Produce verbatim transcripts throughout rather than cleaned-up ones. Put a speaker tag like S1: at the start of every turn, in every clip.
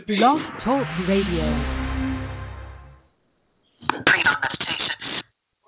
S1: Blog Talk Radio.
S2: Freedom Meditation.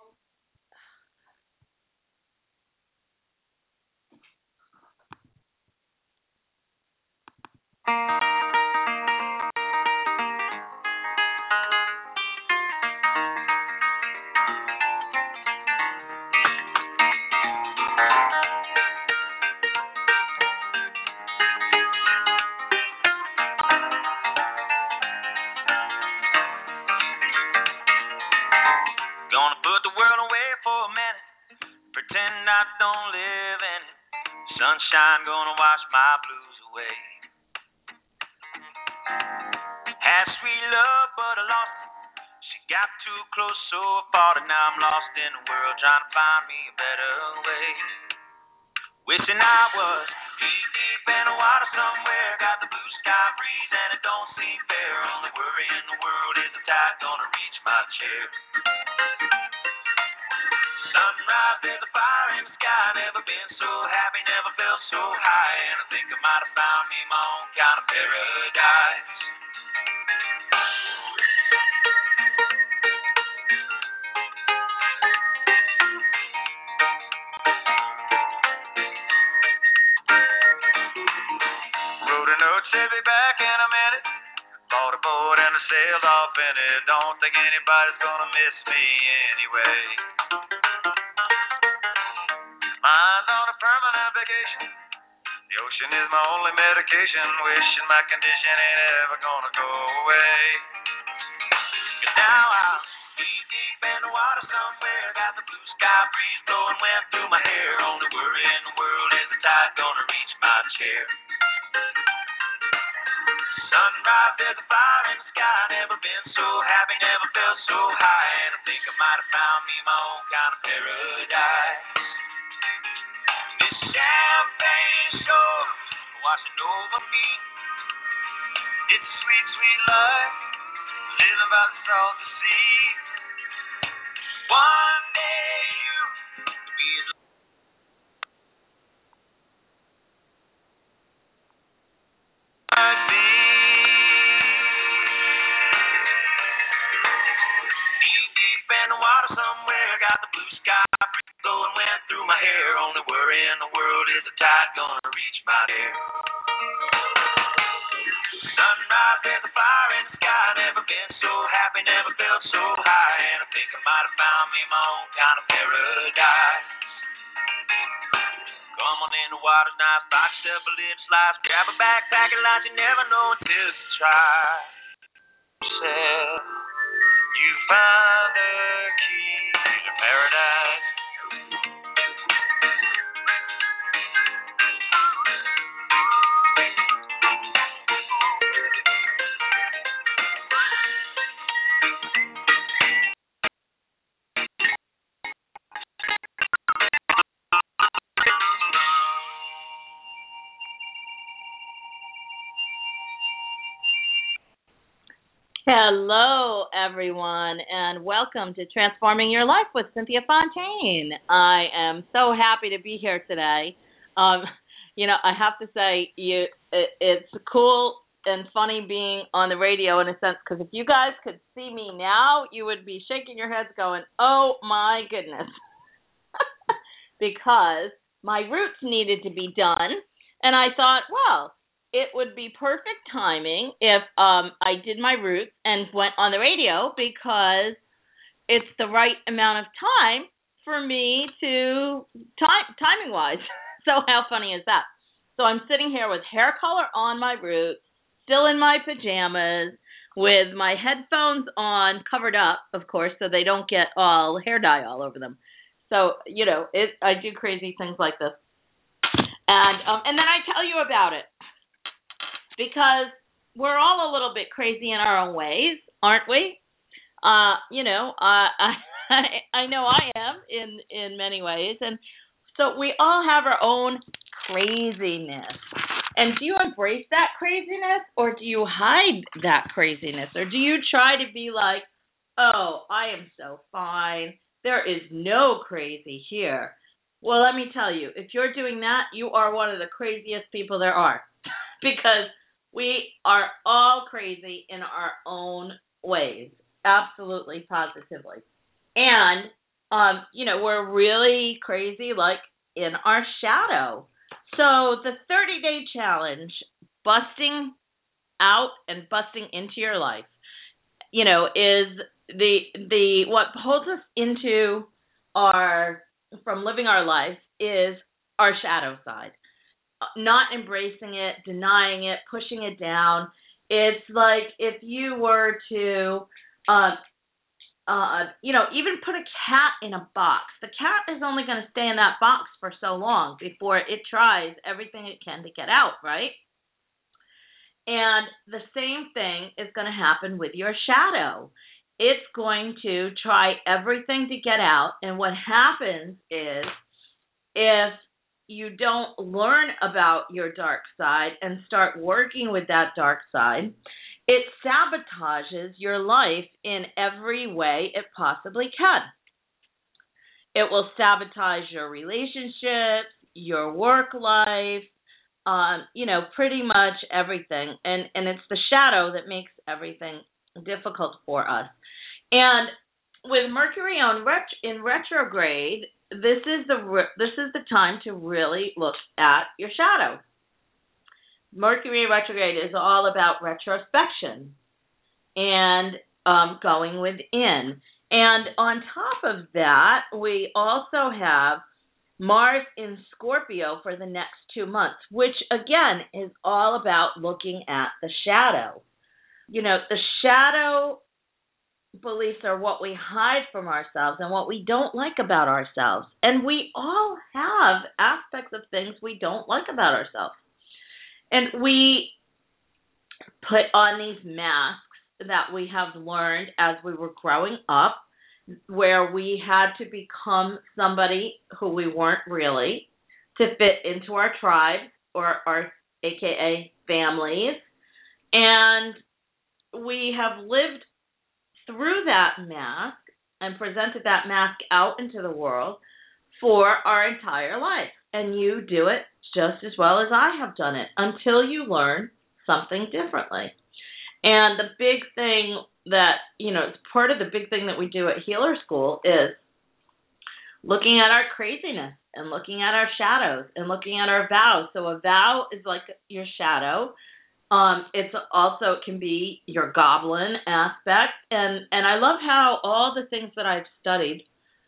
S2: Gonna put the world away for a minute, pretend I don't live in it. Sunshine gonna wash my blues away. Had sweet love, but I lost it. She got too close, so I fought it. Now I'm lost in the world, trying to find me a better way. Wishing I was deep, deep in the water somewhere. Got the blue sky breeze, and it don't seem fair. Only worry in the world is the tide gonna reach my chair. Sunrise, there's a fire in the sky. Never been so happy, never felt so high. And I think I might have found me my own kind of paradise. Rode an old Chevy back in a minute. Bought a boat and I sailed off in it. Don't think anybody's gonna miss me anyway. Mind on a permanent vacation. The ocean is my only medication. Wishing my condition ain't ever gonna go away. 'Cause now I'll be deep in the water somewhere. Got the blue sky breeze blowing wind through my hair. Only worry in the world is the tide gonna reach my chair. Sunrise, there's a fire in the sky. Never been so happy, never felt so high. And I think I might have found me my own kind of paradise. This champagne shore washing over me. It's a sweet, sweet life, living by the salty sea. One day you could be as I'd be. Deep, deep in the water somewhere. Got the blue sky breeze blowing wind through my hair. Only worry in the world is the tide gonna reach my hair. Sunrise, there's a fire in the sky. Never been so happy, never felt so high. And I think I might have found me my own kind of paradise. Come on in, the water's nice. Buy yourself a little slice. Grab a backpack and lunch. You never know until you try. Yourself, you find the key to paradise.
S3: Hello, everyone, and welcome to Transforming Your Life with Cynthia Fontaine. I am so happy to be here today. Um, you know, I have to say, you, it, it's cool and funny being on the radio in a sense, because if you guys could see me now, you would be shaking your heads going, oh, my goodness, because my roots needed to be done, and I thought, well, it would be perfect timing if um, I did my roots and went on the radio, because it's the right amount of time for me to, time, timing-wise. So how funny is that? So I'm sitting here with hair color on my roots, still in my pajamas, with my headphones on, covered up, of course, so they don't get all hair dye all over them. So, you know, it, I do crazy things like this. And um, and then I tell you about it. Because we're all a little bit crazy in our own ways, aren't we? Uh, you know, uh, I, I know I am in, in many ways. And so we all have our own craziness. And do you embrace that craziness, or do you hide that craziness? Or do you try to be like, oh, I am so fine. There is no crazy here. Well, let me tell you, if you're doing that, you are one of the craziest people there are. Because We are all crazy in our own ways, absolutely, positively. And, um, you know, we're really crazy, like, in our shadow. So the thirty-day challenge, busting out and busting into your life, you know, is the the what holds us into our from living our life is our shadow side. Not embracing it, denying it, pushing it down. It's like if you were to, uh, uh, you know, even put a cat in a box. The cat is only going to stay in that box for so long before it tries everything it can to get out, right? And the same thing is going to happen with your shadow. It's going to try everything to get out, and what happens is if you don't learn about your dark side and start working with that dark side, it sabotages your life in every way it possibly can. It will sabotage your relationships, your work life, um, you know, pretty much everything. And, and it's the shadow that makes everything difficult for us. And with Mercury on ret- in retrograde, this is the re- this is the time to really look at your shadow. Mercury retrograde is all about retrospection and um, going within. And on top of that, we also have Mars in Scorpio for the next two months, which again is all about looking at the shadow. You know, the shadow beliefs are what we hide from ourselves and what we don't like about ourselves. And we all have aspects of things we don't like about ourselves. And we put on these masks that we have learned as we were growing up, where we had to become somebody who we weren't really to fit into our tribes or our A K A families. And we have lived through that mask and presented that mask out into the world for our entire life. And you do it just as well as I have done it until you learn something differently. And the big thing that, you know, it's part of the big thing that we do at Healer School is looking at our craziness and looking at our shadows and looking at our vows. So a vow is like your shadow. Um, it's also, it can be your goblin aspect. And, and I love how all the things that I've studied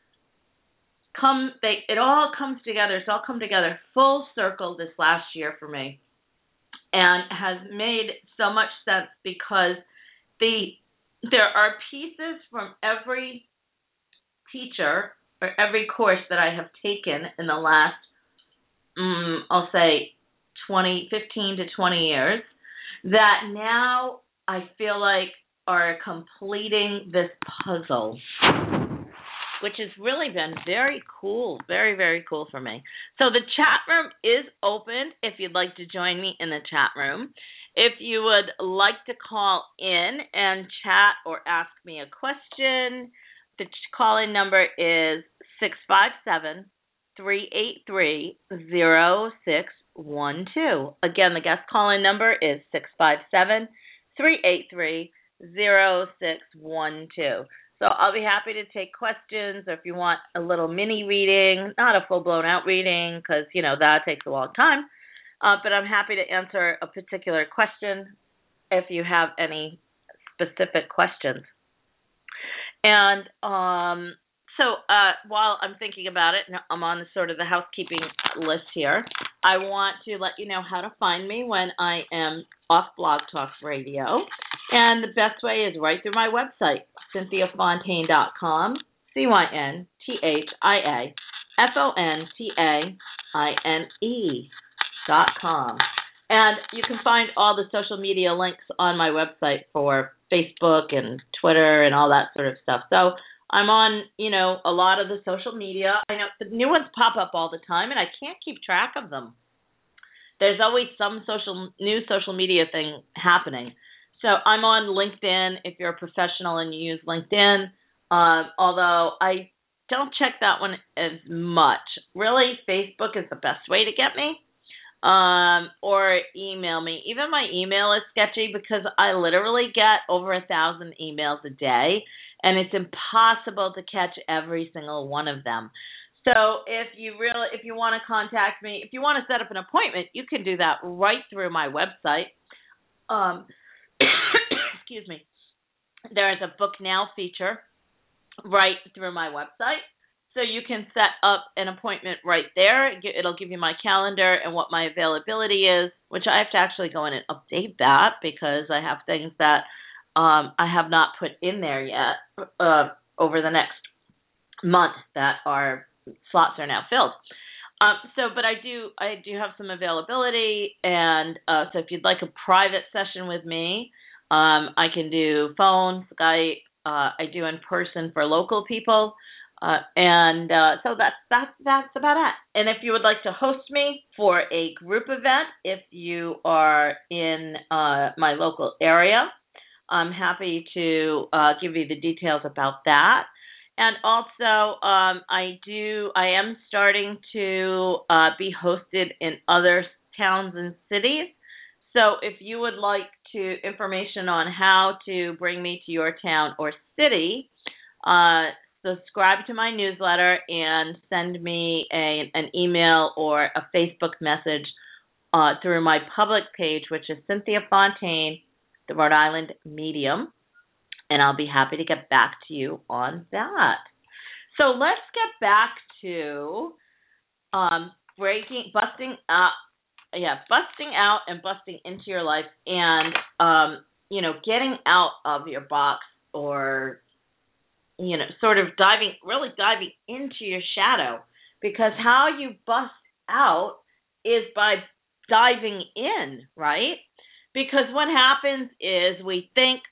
S3: come, they, it all comes together. It's all come together full circle this last year for me, and has made so much sense because the, there are pieces from every teacher or every course that I have taken in the last, um, I'll say twenty, fifteen to twenty years, that now I feel like are completing this puzzle, which has really been very cool, very, very cool for me. So the chat room is open if you'd like to join me in the chat room. If you would like to call in and chat or ask me a question, the call-in number is six five seven, three eight three, zero six one two. Again, the guest call-in number is six five seven, three eight three, zero six one two. So I'll be happy to take questions, or if you want a little mini reading, not a full-blown out reading because, you know, that takes a long time. Uh, but I'm happy to answer a particular question if you have any specific questions. And um, so uh, while I'm thinking about it, I'm on the, sort of the housekeeping list here. I want to let you know how to find me when I am off Blog Talk Radio. And the best way is right through my website, cynthia fontaine dot com, C Y N T H I A F O N T A I N E dot com. And you can find all the social media links on my website for Facebook and Twitter and all that sort of stuff. So I'm on, you know, a lot of the social media. I know the new ones pop up all the time, and I can't keep track of them. There's always some social new social media thing happening. So I'm on LinkedIn if you're a professional and you use LinkedIn, uh, although I don't check that one as much. Really, Facebook is the best way to get me. Um, or email me. Even my email is sketchy because I literally get over a thousand emails a day, and it's impossible to catch every single one of them. So if you really, if you want to contact me, if you want to set up an appointment, you can do that right through my website. Um, excuse me. There is a book now feature right through my website. So you can set up an appointment right there. It'll give you my calendar and what my availability is, which I have to actually go in and update that because I have things that um, I have not put in there yet uh, over the next month that are slots are now filled. Um, so, but I do I do have some availability, and uh, so if you'd like a private session with me, um, I can do phone, Skype. Uh, I do in person for local people. Uh, and uh, so that's, that's, that's about it. And if you would like to host me for a group event, if you are in uh, my local area, I'm happy to uh, give you the details about that. And also, um, I do, I am starting to uh, be hosted in other towns and cities. So if you would like to information on how to bring me to your town or city, uh, subscribe to my newsletter and send me a, an email or a Facebook message uh, through my public page, which is Cynthia Fontaine, the Rhode Island Medium, and I'll be happy to get back to you on that. So let's get back to um, breaking, busting out, yeah, busting out and busting into your life, and um, you know, getting out of your box, or you know, sort of diving, really diving into your shadow, because how you bust out is by diving in, right? Because what happens is we think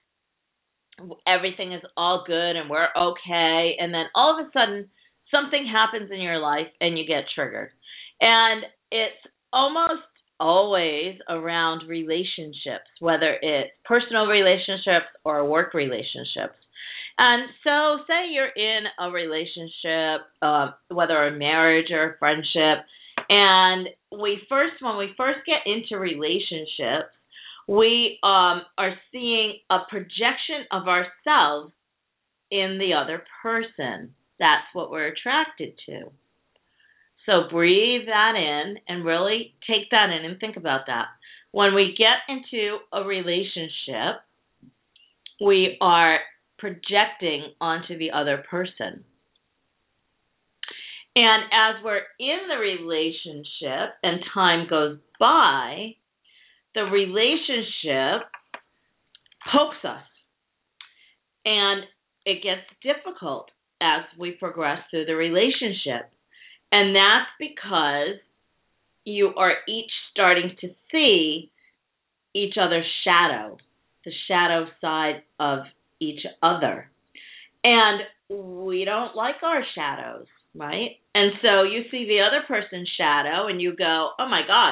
S3: everything is all good and we're okay, and then all of a sudden something happens in your life and you get triggered. And it's almost always around relationships, whether it's personal relationships or work relationships. And so say you're in a relationship, uh, whether a marriage or a friendship, and we first, when we first get into relationships, we um, are seeing a projection of ourselves in the other person. That's what we're attracted to. So breathe that in and really take that in and think about that. When we get into a relationship, we are projecting onto the other person. And as we're in the relationship and time goes by, the relationship pokes us. And it gets difficult as we progress through the relationship. And that's because you are each starting to see each other's shadow, the shadow side of each other. And we don't like our shadows, right? And so you see the other person's shadow and you go, oh my God,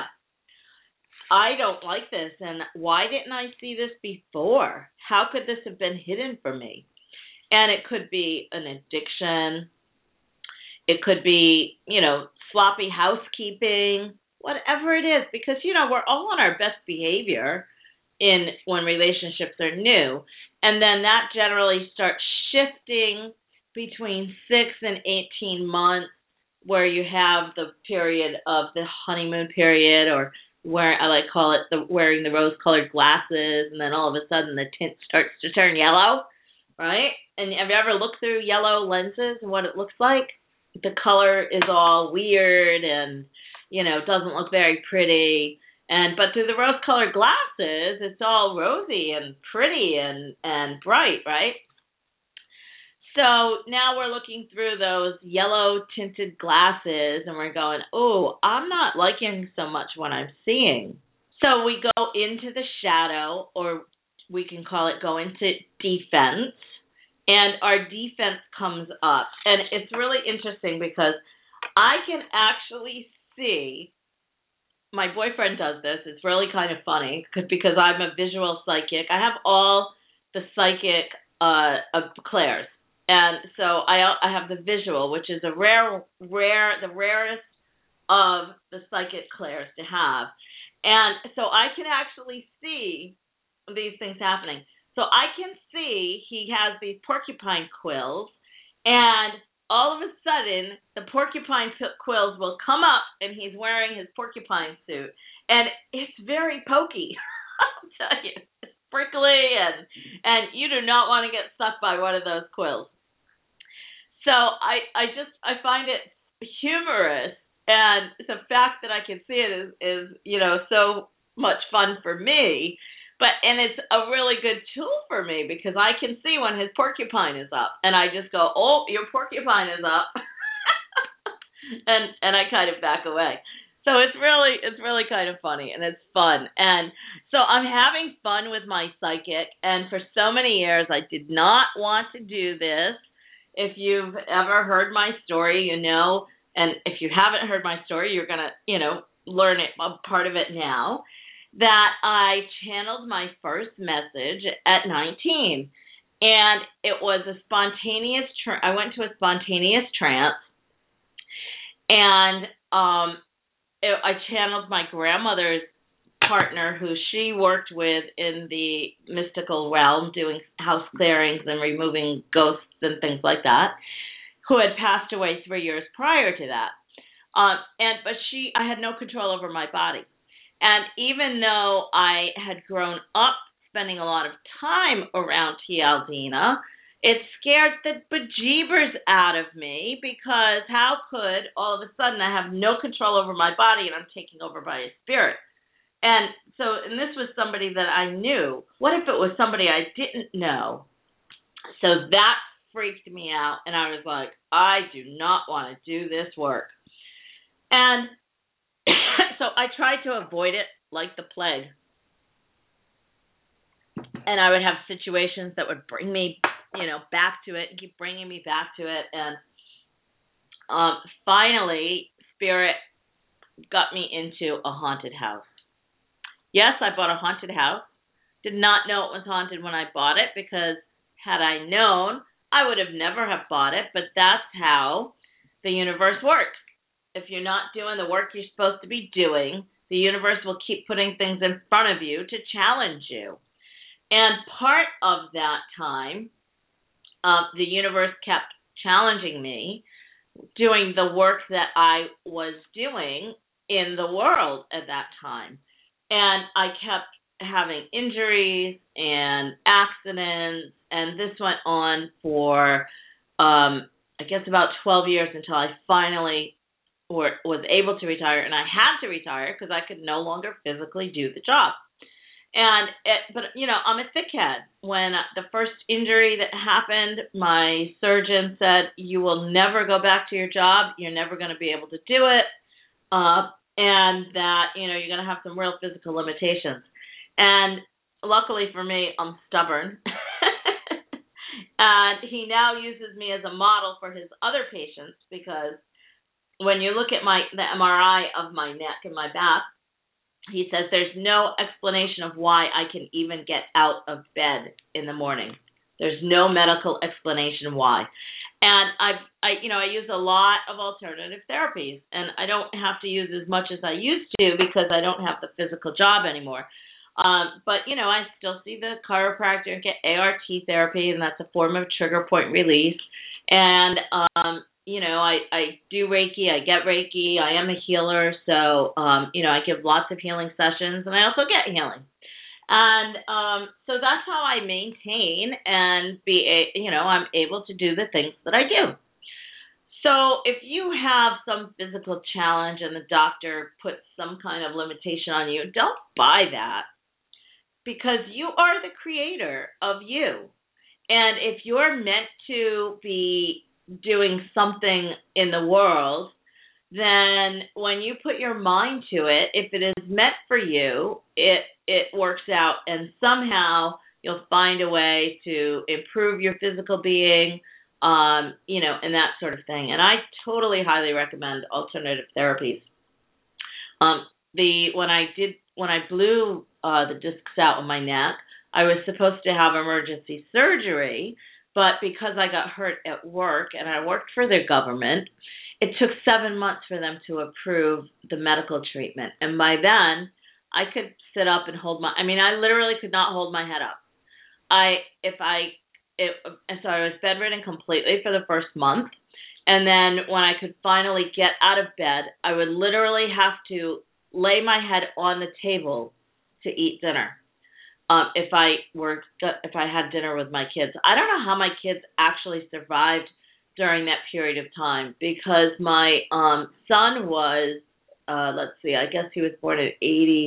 S3: I don't like this. And why didn't I see this before? How could this have been hidden from me? And it could be an addiction. It could be, you know, sloppy housekeeping, whatever it is, because, you know, we're all on our best behavior in when relationships are new. And then that generally starts shifting between six and eighteen months, where you have the period of the honeymoon period, or where I like call it the wearing the rose-colored glasses, and then all of a sudden the tint starts to turn yellow, right? And have you ever looked through yellow lenses and what it looks like? The color is all weird and, you know, doesn't look very pretty. And but through the rose-colored glasses, it's all rosy and pretty and, and bright, right? So now we're looking through those yellow-tinted glasses, and we're going, oh, I'm not liking so much what I'm seeing. So we go into the shadow, or we can call it go into defense, and our defense comes up. And it's really interesting because I can actually see, my boyfriend does this, it's really kind of funny, because I'm a visual psychic. I have all the psychic uh, of clairs. And so I I have the visual, which is a rare, rare, the rarest of the psychic clairs to have. And so I can actually see these things happening. So I can see he has these porcupine quills, and all of a sudden the porcupine quills will come up, and he's wearing his porcupine suit, and it's very pokey. I'll tell you, it's prickly, and and you do not want to get stuck by one of those quills. So I I just I find it humorous, and the fact that I can see it is is you know so much fun for me. But and it's a really good tool for me because I can see when his porcupine is up, and I just go, "Oh, your porcupine is up," and and I kind of back away. So it's really it's really kind of funny, and it's fun. And so I'm having fun with my psychic, and for so many years I did not want to do this. If you've ever heard my story, you know, and if you haven't heard my story, you're gonna you know learn it, a part of it now. That I channeled my first message at nineteen, and it was a spontaneous. Tra- I went to a spontaneous trance, and um, it, I channeled my grandmother's partner, who she worked with in the mystical realm, doing house clearings and removing ghosts and things like that, who had passed away three years prior to that. Um, and but she, I had no control over my body. And even though I had grown up spending a lot of time around Tialdina, it scared the bejeebers out of me because how could all of a sudden I have no control over my body and I'm taking over by a spirit? And so, and this was somebody that I knew. What if it was somebody I didn't know? So that freaked me out, and I was like, I do not want to do this work. And so I tried to avoid it like the plague. And I would have situations that would bring me, you know, back to it and keep bringing me back to it. And um, finally, Spirit got me into a haunted house. Yes, I bought a haunted house. Did not know it was haunted when I bought it because had I known, I would have never have bought it. But that's how the universe works. If you're not doing the work you're supposed to be doing, the universe will keep putting things in front of you to challenge you. And part of that time, uh, the universe kept challenging me, doing the work that I was doing in the world at that time. And I kept having injuries and accidents, and this went on for, um, I guess, about twelve years until I finally or was able to retire, and I had to retire because I could no longer physically do the job. And it, but you know, I'm a thick head. When the first injury that happened, my surgeon said, "You will never go back to your job. You're never going to be able to do it, uh, and that you know you're going to have some real physical limitations." And luckily for me, I'm stubborn. And he now uses me as a model for his other patients because when you look at my the M R I of my neck and my back, he says there's no explanation of why I can even get out of bed in the morning. There's no medical explanation why. And I've, I, you know, I use a lot of alternative therapies, and I don't have to use as much as I used to because I don't have the physical job anymore. Um, but, you know, I still see the chiropractor and get A R T therapy, and that's a form of trigger point release. And, um, you know, I, I do Reiki, I get Reiki, I am a healer, so, um, you know, I give lots of healing sessions, and I also get healing. And um, so that's how I maintain and be, a, you know, I'm able to do the things that I do. So if you have some physical challenge and the doctor puts some kind of limitation on you, don't buy that because you are the creator of you. And if you're meant to be doing something in the world, then when you put your mind to it, if it is meant for you, it it works out, and somehow you'll find a way to improve your physical being, um, you know, and that sort of thing. And I totally highly recommend alternative therapies. Um, the when I did when I blew uh, the discs out of my neck, I was supposed to have emergency surgery, but because I got hurt at work and I worked for the government, it took seven months for them to approve the medical treatment. And by then, I could sit up and hold my, I mean, I literally could not hold my head up. I, if I, it, and so I was bedridden completely for the first month. And then when I could finally get out of bed, I would literally have to lay my head on the table to eat dinner. Um, if I were, if I had dinner with my kids. I don't know how my kids actually survived during that period of time, because my um, son was, uh, let's see, I guess he was born in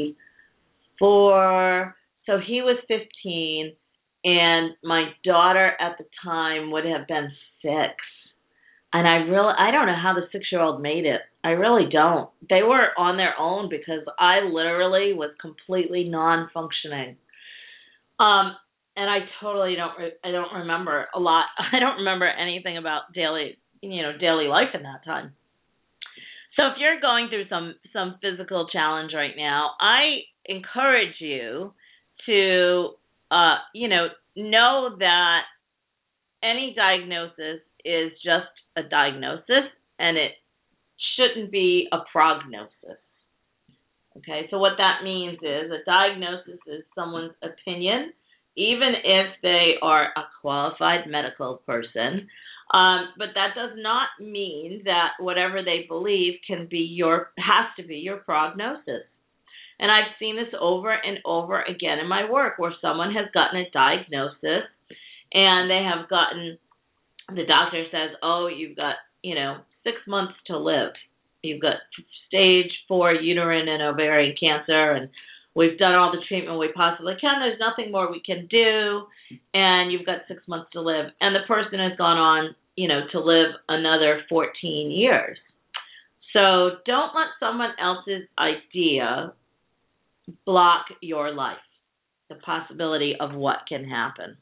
S3: eighty-four, so he was fifteen, and my daughter at the time would have been six. And I really, I don't know how the six-year-old made it. I really don't. They were on their own because I literally was completely non-functioning. Um, and I totally don't, re- I don't remember a lot. I don't remember anything about daily, you know, daily life in that time. So if you're going through some, some physical challenge right now, I encourage you to, uh, you know, know that any diagnosis is just a diagnosis, and it shouldn't be a prognosis. Okay, so what that means is a diagnosis is someone's opinion, even if they are a qualified medical person. Um, but that does not mean that whatever they believe can be your, has to be your prognosis. And I've seen this over and over again in my work, where someone has gotten a diagnosis and they have gotten, the doctor says, oh, you've got, you know, six months to live. You've got stage four uterine and ovarian cancer, and we've done all the treatment we possibly can. There's nothing more we can do, and you've got six months to live. And the person has gone on, you know, to live another fourteen years. So don't let someone else's idea block your life, the possibility of what can happen.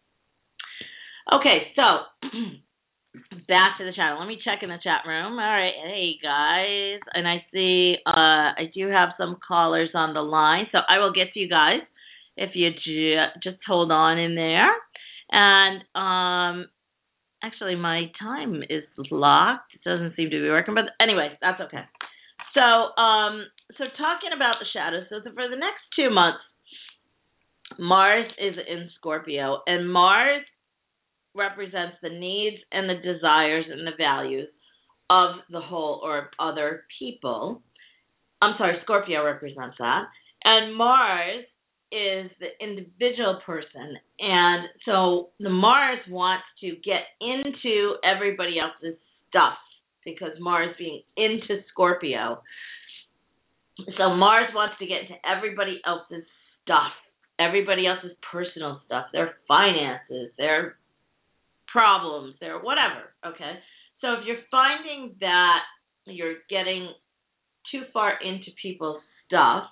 S3: Okay, so back to the chat. Let me check in the chat room. All right, hey guys, and I see uh, I do have some callers on the line, so I will get to you guys if you ju- just hold on in there. And um, actually, my time is locked. It doesn't seem to be working, but anyway, that's okay. So, um, so talking about the shadows. So for the next two months, Mars is in Scorpio, and Mars represents the needs and the desires and the values of the whole or other people. I'm sorry, Scorpio represents that. And Mars is the individual person. And so the Mars wants to get into everybody else's stuff, because Mars being into Scorpio. So Mars wants to get into everybody else's stuff, everybody else's personal stuff, their finances, their problems, their whatever, okay? So if you're finding that you're getting too far into people's stuff,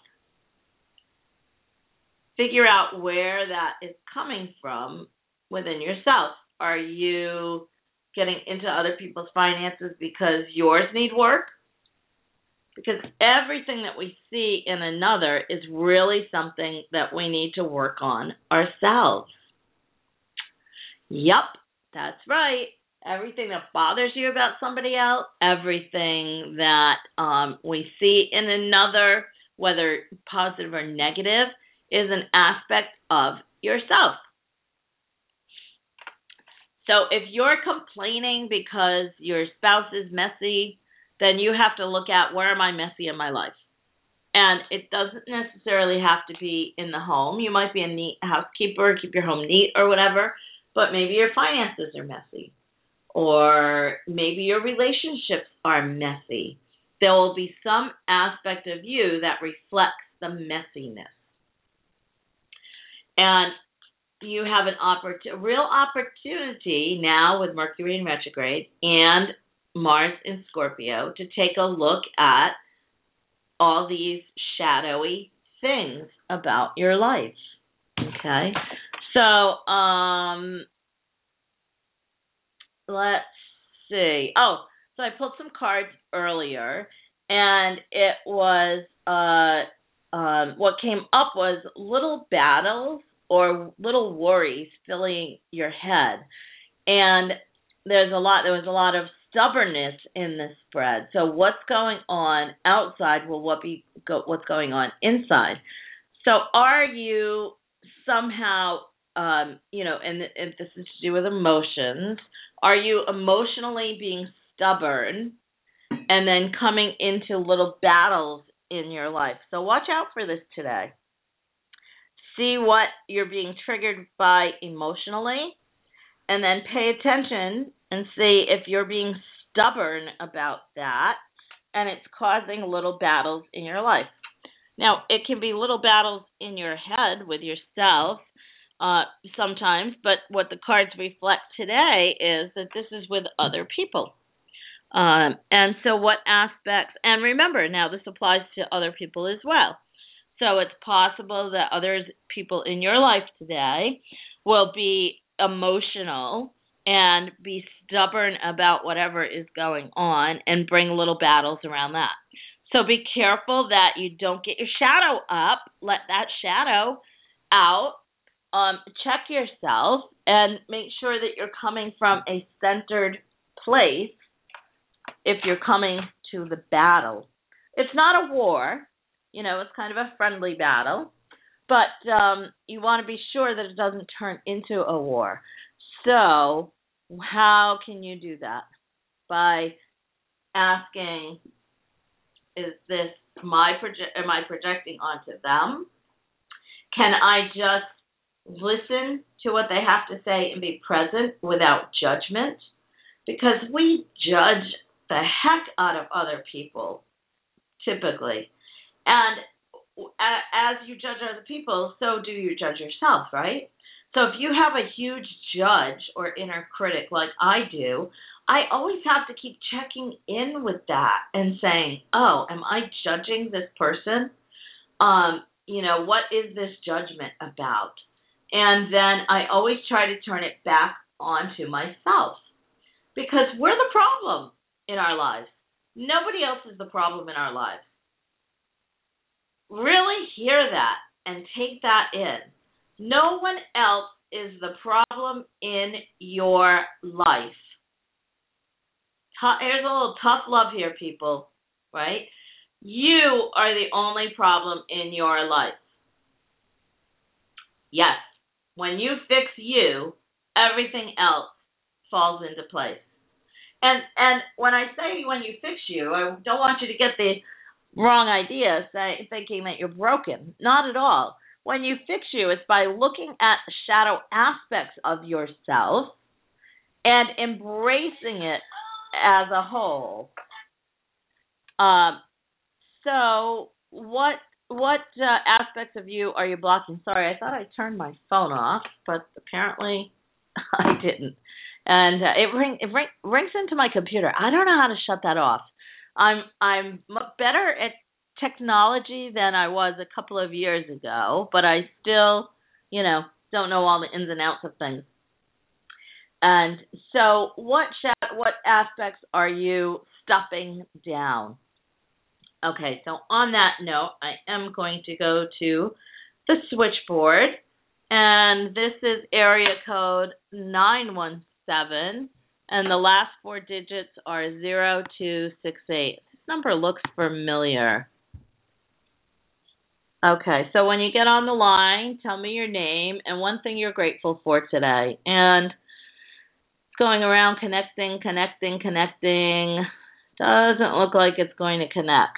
S3: figure out where that is coming from within yourself. Are you getting into other people's finances because yours need work? Because everything that we see in another is really something that we need to work on ourselves. Yup, that's right. Everything that bothers you about somebody else, everything that um, we see in another, whether positive or negative, is an aspect of yourself. So if you're complaining because your spouse is messy, then you have to look at, where am I messy in my life? And it doesn't necessarily have to be in the home. You might be a neat housekeeper, keep your home neat or whatever, but maybe your finances are messy. Or maybe your relationships are messy. There will be some aspect of you that reflects the messiness. And you have an oppor- a real opportunity now with Mercury in retrograde and Mars in Scorpio to take a look at all these shadowy things about your life. Okay? So, um, let's see. Oh, so I pulled some cards earlier, and it was, uh, um, what came up was little battles or little worries filling your head. And there's a lot, there was a lot of stubbornness in the spread. So what's going on outside will what be go, what's going on inside. So are you somehow, um, you know, and, and this is to do with emotions, are you emotionally being stubborn and then coming into little battles in your life? So watch out for this today. See what you're being triggered by emotionally, and then pay attention and see if you're being stubborn about that and it's causing little battles in your life. Now, it can be little battles in your head with yourself uh, sometimes, but what the cards reflect today is that this is with other people. Um, and so what aspects, and remember, now this applies to other people as well. So it's possible that other people in your life today will be emotional and be stubborn about whatever is going on and bring little battles around that. So be careful that you don't get your shadow up. Let that shadow out. Um, check yourself and make sure that you're coming from a centered place if you're coming to the battle. It's not a war. You know, it's kind of a friendly battle. But um, you want to be sure that it doesn't turn into a war. So how can you do that? By asking, is this my proje- am I projecting onto them? Can I just listen to what they have to say and be present without judgment? Because we judge the heck out of other people, typically. And as you judge other people, so do you judge yourself, right? So if you have a huge judge or inner critic like I do, I always have to keep checking in with that and saying, oh, am I judging this person? Um, you know, what is this judgment about? And then I always try to turn it back onto myself, because we're the problem in our lives. Nobody else is the problem in our lives. Really hear that and take that in. No one else is the problem in your life. Here's a little tough love here, people, right? You are the only problem in your life. Yes, when you fix you, everything else falls into place. And and when I say when you fix you, I don't want you to get the wrong idea, say, thinking that you're broken. Not at all. When you fix you, it's by looking at the shadow aspects of yourself and embracing it as a whole. Um, so what what uh, aspects of you are you blocking? Sorry, I thought I turned my phone off, but apparently I didn't. And uh, it ring it ring, rings into my computer. I don't know how to shut that off. I'm I'm better at technology than I was a couple of years ago, but I still, you know, don't know all the ins and outs of things. And so what sh- what aspects are you stuffing down? Okay, so on that note, I am going to go to the switchboard, and this is area code nine one seven, and the last four digits are zero two six eight. This number looks familiar. Okay, so when you get on the line, tell me your name and one thing you're grateful for today. And it's going around connecting, connecting, connecting. Doesn't look like it's going to connect.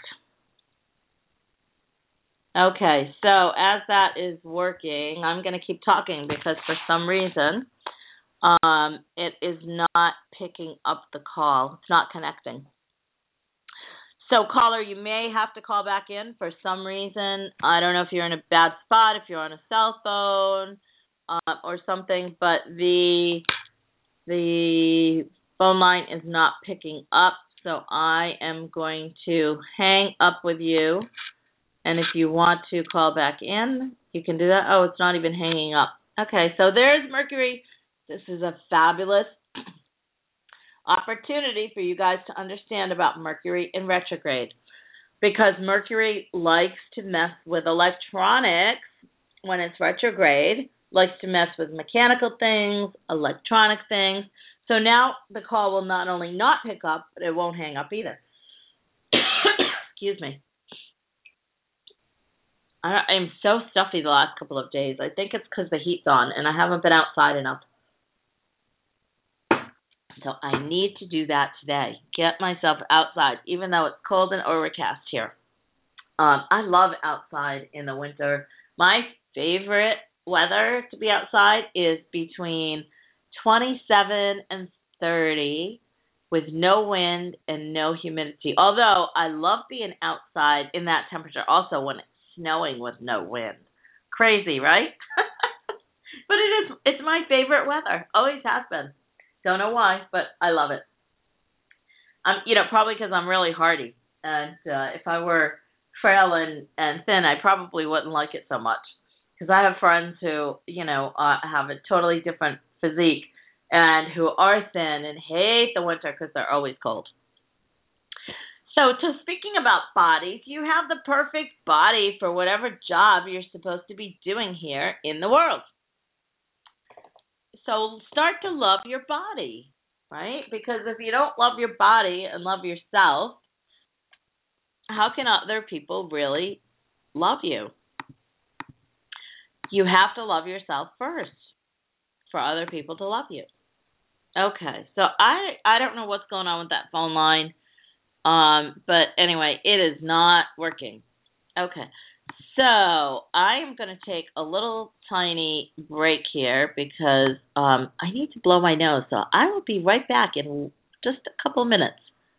S3: Okay, so as that is working, I'm going to keep talking because for some reason um, it is not picking up the call. It's not connecting. So, caller, you may have to call back in for some reason. I don't know if you're in a bad spot, if you're on a cell phone uh, or something, but the the phone line is not picking up. So I am going to hang up with you. And if you want to call back in, you can do that. Oh, it's not even hanging up. Okay, so there's Mercury. This is a fabulous opportunity for you guys to understand about Mercury in retrograde, because Mercury likes to mess with electronics when it's retrograde, likes to mess with mechanical things, electronic things. So now the call will not only not pick up, but it won't hang up either. Excuse me. I, I'm so stuffy the last couple of days. I think it's because the heat's on and I haven't been outside enough. So I need to do that today. Get myself outside, even though it's cold and overcast here. Um, I love outside in the winter. My favorite weather to be outside is between twenty-seven and thirty with no wind and no humidity. Although I love being outside in that temperature also when it's snowing with no wind. Crazy, right? But it is, it's my favorite weather. Always has been. Don't know why, but I love it. Um, you know, probably because I'm really hardy. And uh, if I were frail and, and thin, I probably wouldn't like it so much. Because I have friends who, you know, uh, have a totally different physique and who are thin and hate the winter because they're always cold. So, to speaking about bodies, you have the perfect body for whatever job you're supposed to be doing here in the world. So, start to love your body, right? Because if you don't love your body and love yourself, how can other people really love you? You have to love yourself first for other people to love you. Okay, so I I don't know what's going on with that phone line. Um, but anyway, it is not working. Okay, so I am going to take a little tiny break here because um, I need to blow my nose. So I will be right back in just a couple of minutes.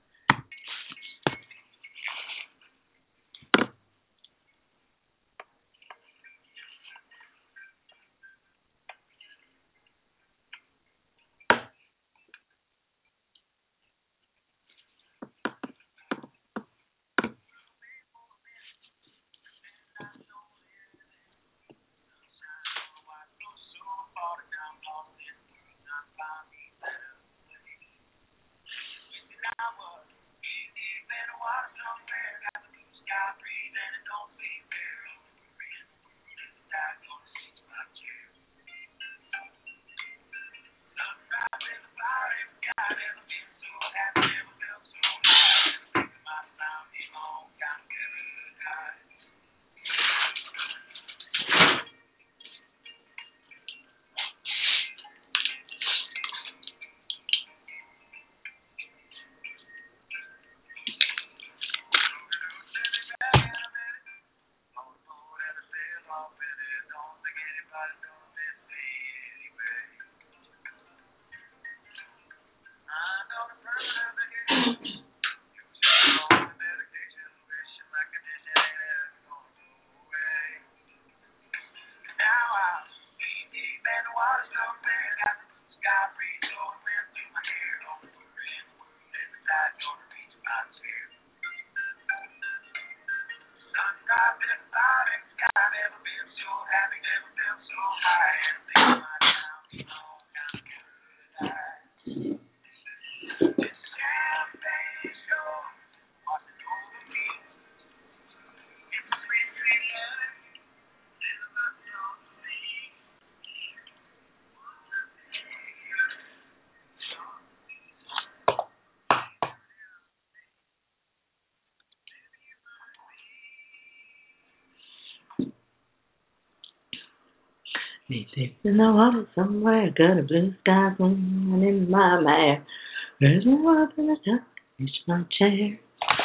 S3: Maybe in the water somewhere, got a blue sky moon in my mare. There's a walk in the sun, reach my chair.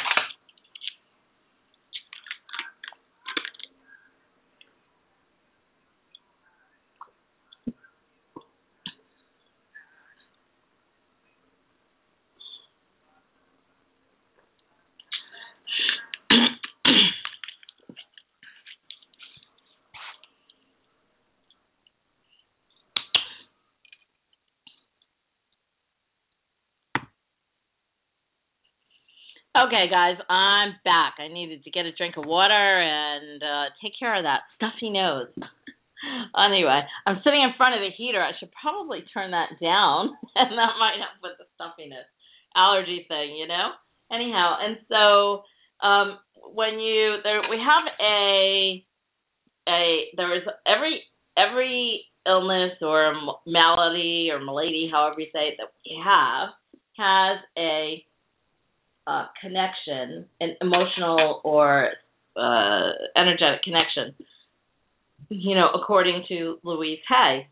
S3: Okay, guys, I'm back. I needed to get a drink of water and uh, take care of that stuffy nose. Anyway, I'm sitting in front of the heater. I should probably turn that down, and that might help with the stuffiness allergy thing, you know? Anyhow, and so um, when you there, we have a a there is every every illness or malady or malady, however you say it, that we have, has a uh, connection, an emotional or uh, energetic connection, you know, according to Louise Hay.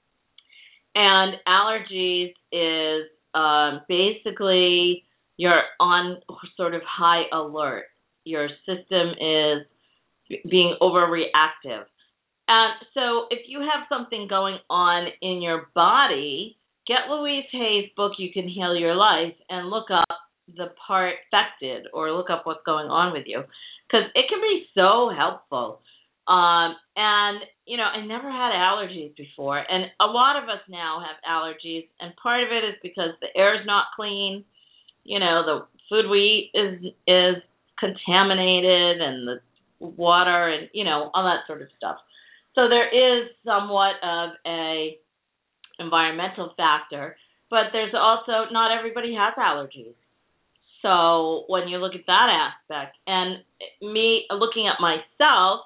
S3: And allergies is um, basically you're on sort of high alert. Your system is being overreactive. And so if you have something going on in your body, get Louise Hay's book, You Can Heal Your Life, and look up the part affected or look up what's going on with you, because it can be so helpful. Um, and, you know, I never had allergies before, and a lot of us now have allergies, and part of it is because the air is not clean, you know, the food we eat is is contaminated, and the water and, you know, all that sort of stuff. So there is somewhat of a environmental factor, but there's also, not everybody has allergies. So when you look at that aspect, and me looking at myself,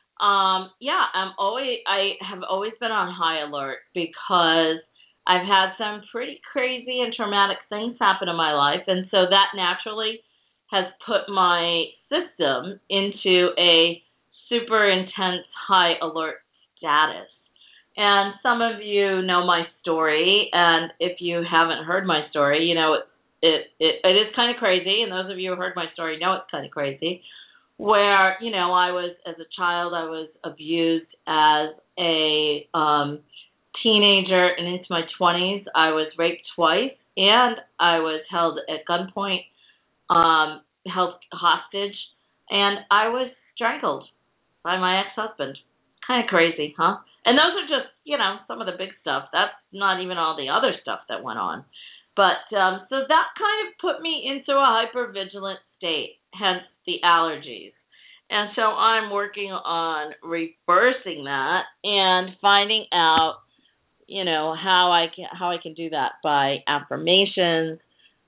S3: um, yeah, I'm always, I have always been on high alert because I've had some pretty crazy and traumatic things happen in my life, and so that naturally has put my system into a super intense high alert status. And some of you know my story, and if you haven't heard my story, you know, it it it, it is kind of crazy, and those of you who heard my story know it's kind of crazy, where, you know, I was, as a child, I was abused. As a um, teenager and into my twenties, I was raped twice, and I was held at gunpoint, um, held hostage, and I was strangled by my ex-husband. Kind of crazy, huh? And those are just, you know, some of the big stuff. That's not even all the other stuff that went on. But um, so that kind of put me into a hypervigilant state, hence the allergies. And so I'm working on reversing that and finding out, you know, how I can how I can do that by affirmations,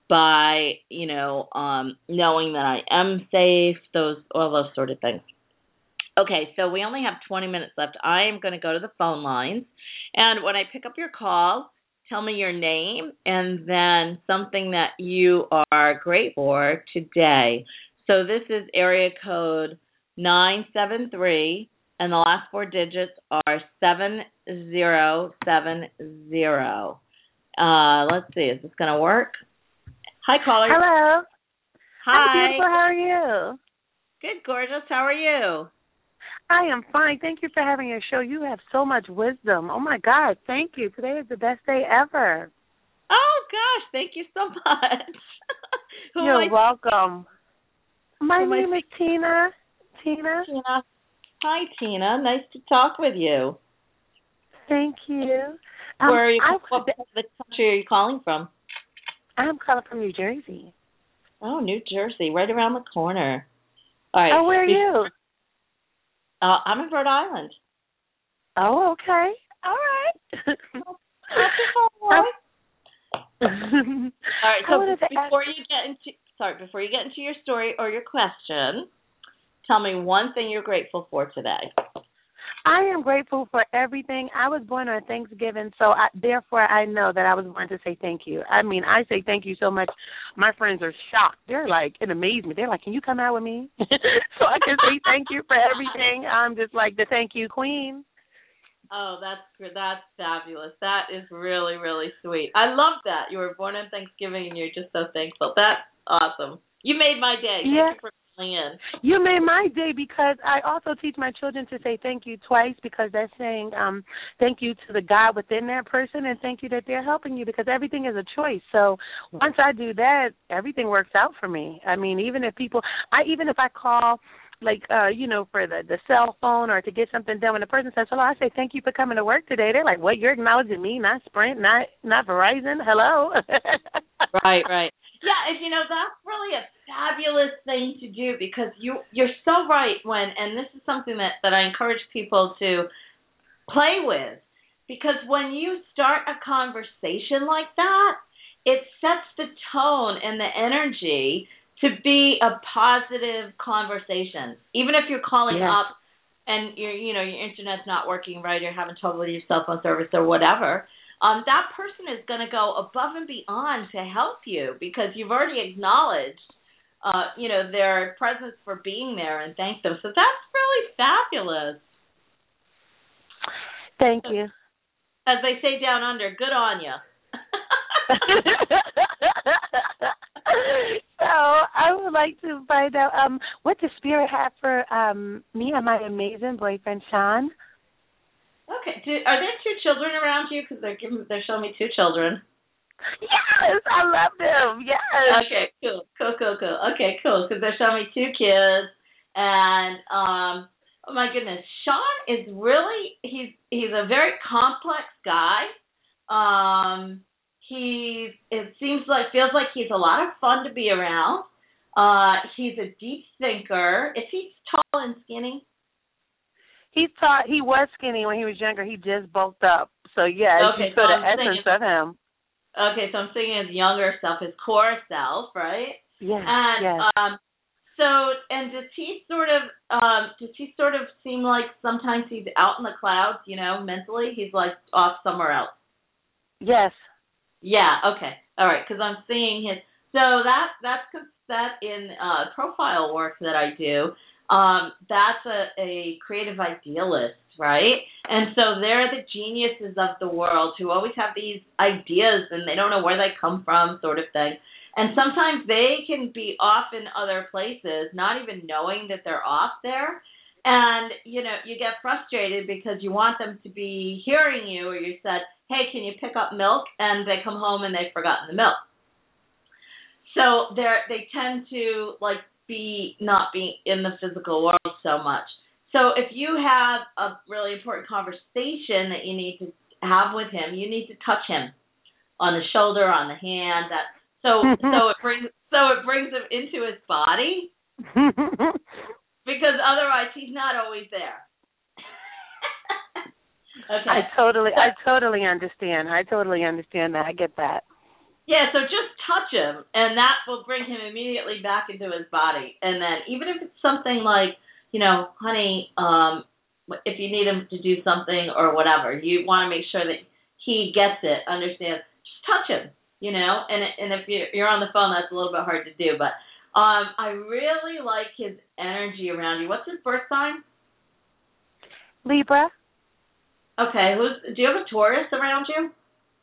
S3: by, you know, um, knowing that I am safe, those all those sort of things. Okay, so we only have twenty minutes left. I am going to go to the phone lines, and when I pick up your call, tell me your name and then something that you are grateful for today. So this is area code nine seven three, and the last four digits are seven zero seven zero. Uh, let's see, is this going to work? Hi, caller.
S4: Hello.
S3: Hi.
S4: Hi, beautiful. How are you?
S3: Good, gorgeous. How are you?
S4: I am fine. Thank you for having your show. You have so much wisdom. Oh, my God. Thank you. Today is the best day ever.
S3: Oh, gosh. Thank you so much. Who
S4: You're
S3: I...
S4: welcome. My
S3: Who
S4: name
S3: I...
S4: is Tina. Tina.
S3: Tina. Hi, Tina. Nice to talk with you.
S4: Thank you.
S3: Um, Where are you?
S4: I,
S3: what part of the country are you calling from?
S4: I'm calling from New Jersey.
S3: Oh, New Jersey. Right around the corner. All right.
S4: Oh, where are you?
S3: Uh, I'm in Rhode Island.
S4: Oh, okay. All right.
S3: All right. So before
S4: ask...
S3: you get into sorry, before you get into your story or your question, tell me one thing you're grateful for today.
S4: I am grateful for everything. I was born on Thanksgiving, so I, therefore I know that I was born to say thank you. I mean, I say thank you so much. My friends are shocked. They're like in amazement. They're like, can you come out with me? So I can say thank you for everything. I'm just like the thank you queen.
S3: Oh, that's that's fabulous. That is really, really sweet. I love that. You were born on Thanksgiving and you're just so thankful. That's awesome. You made my day. Thank
S4: yeah.
S3: you for calling in.
S4: You made my day, because I also teach my children to say thank you twice, because that's saying um, thank you to the God within that person, and thank you that they're helping you, because everything is a choice. So once I do that, everything works out for me. I mean, even if people, I even if I call, like, uh, you know, for the, the cell phone or to get something done, when the person says hello, I say thank you for coming to work today. They're like, what, you're acknowledging me, not Sprint, not not Verizon? Hello?
S3: Right, right. Yeah, and, you know, that's really a fabulous thing to do, because you, you're so right when, and this is something that, that I encourage people to play with, because when you start a conversation like that, it sets the tone and the energy to be a positive conversation. Even if you're calling
S4: yes.
S3: up and your you know your internet's not working right, you're having trouble with your cell phone service or whatever, um, that person is going to go above and beyond to help you because you've already acknowledged, uh, you know, their presence for being there and thank them. So that's really fabulous.
S4: Thank you.
S3: As they say down under, good on you.
S4: So I would like to find out um, what the spirit had for um, me and my amazing boyfriend, Sean.
S3: Okay. Do, are there two children around you? Because they're giving, they're showing me two children.
S4: Yes, I love them. Yes.
S3: Okay, cool, cool, cool, cool. Okay, cool. Because they're showing me two kids, and um, oh my goodness, Sean is really he's he's a very complex guy. Um, he's it seems like feels like he's a lot of fun to be around. Uh, he's a deep thinker. Is he tall and skinny?
S4: He thought he was skinny when he was younger. He just bulked up. So yeah,
S3: okay,
S4: you feel
S3: so
S4: the essence of him.
S3: Okay, so I'm thinking his younger self, his core self, right?
S4: Yes.
S3: And
S4: yes.
S3: um, so, and does he sort of, um, does he sort of seem like sometimes he's out in the clouds, you know, mentally? He's like off somewhere else.
S4: Yes.
S3: Yeah. Okay. All right. Because I'm seeing his. So that that's that in uh, profile work that I do. Um, that's a, a creative idealist, right? And so they're the geniuses of the world who always have these ideas and they don't know where they come from, sort of thing. And sometimes they can be off in other places, not even knowing that they're off there. And, you know, you get frustrated because you want them to be hearing you, or you said, hey, can you pick up milk? And they come home and they've forgotten the milk. So they're, they tend to, like, be not being in the physical world so much. So if you have a really important conversation that you need to have with him, you need to touch him on the shoulder, on the hand. That so so it brings so it brings him into his body because otherwise he's not always there. Okay.
S4: I totally I totally understand. I totally understand that. I get that.
S3: Yeah, so just touch him, and that will bring him immediately back into his body. And then even if it's something like, you know, honey, um, if you need him to do something or whatever, you want to make sure that he gets it, understands. Just touch him, you know. And and if you're, you're on the phone, that's a little bit hard to do. But um, I really like his energy around you. What's his birth sign?
S4: Libra.
S3: Okay. Who's? Do you have a Taurus around you?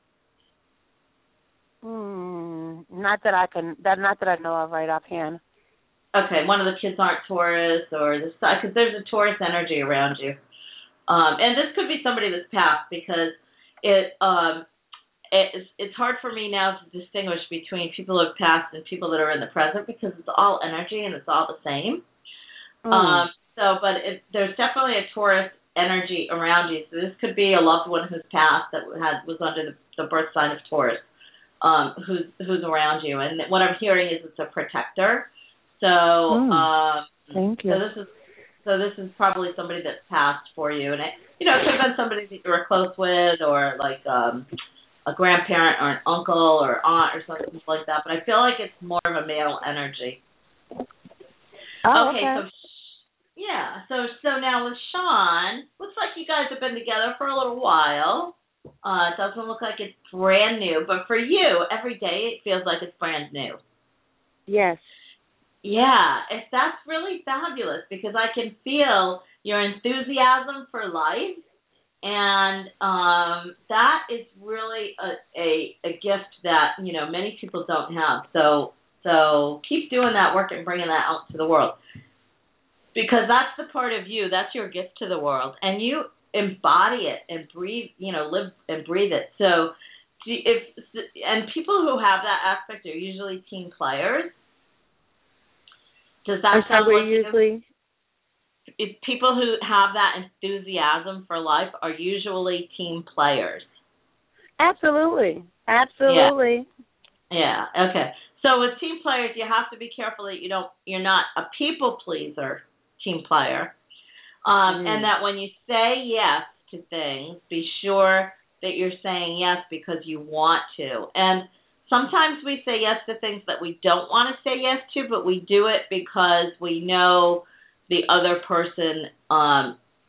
S4: Hmm, not that I can. That not that I know of right offhand.
S3: Okay, one of the kids aren't Taurus, or the because there's a Taurus energy around you, um, and this could be somebody that's passed because it um it's it's hard for me now to distinguish between people who have passed and people that are in the present because it's all energy and it's all the same. Mm. Um, so, but it, there's definitely a Taurus energy around you. So this could be a loved one who's passed that had was under the, the birth sign of Taurus. Um, who's who's around you, and what I'm hearing is it's a protector. So,
S4: mm,
S3: um,
S4: thank you.
S3: So this is so this is probably somebody that's passed for you, and it, you know, it could have been somebody that you were close with, or like um, a grandparent, or an uncle, or aunt, or something like that. But I feel like it's more of a male energy.
S4: Oh,
S3: okay,
S4: okay.
S3: so yeah, so so now with Sean, looks like you guys have been together for a little while. Uh, it doesn't look like it's brand new, but for you, every day it feels like it's brand new.
S4: Yes.
S3: Yeah, if that's really fabulous because I can feel your enthusiasm for life, and um, that is really a, a a gift that you know many people don't have. So so keep doing that work and bringing that out to the world because that's the part of you, that's your gift to the world, and you embody it and breathe, you know, live and breathe it. So if and people who have that aspect are usually team players. Does that
S4: I'm
S3: sound
S4: sorry,
S3: like
S4: usually?
S3: If people who have that enthusiasm for life are usually team players.
S4: Absolutely. Absolutely.
S3: Yeah. yeah. Okay. So with team players, you have to be careful that you don't you're not a people pleaser team player. Um, mm. And that when you say yes to things, be sure that you're saying yes because you want to. And sometimes we say yes to things that we don't want to say yes to, but we do it because we know the other person um,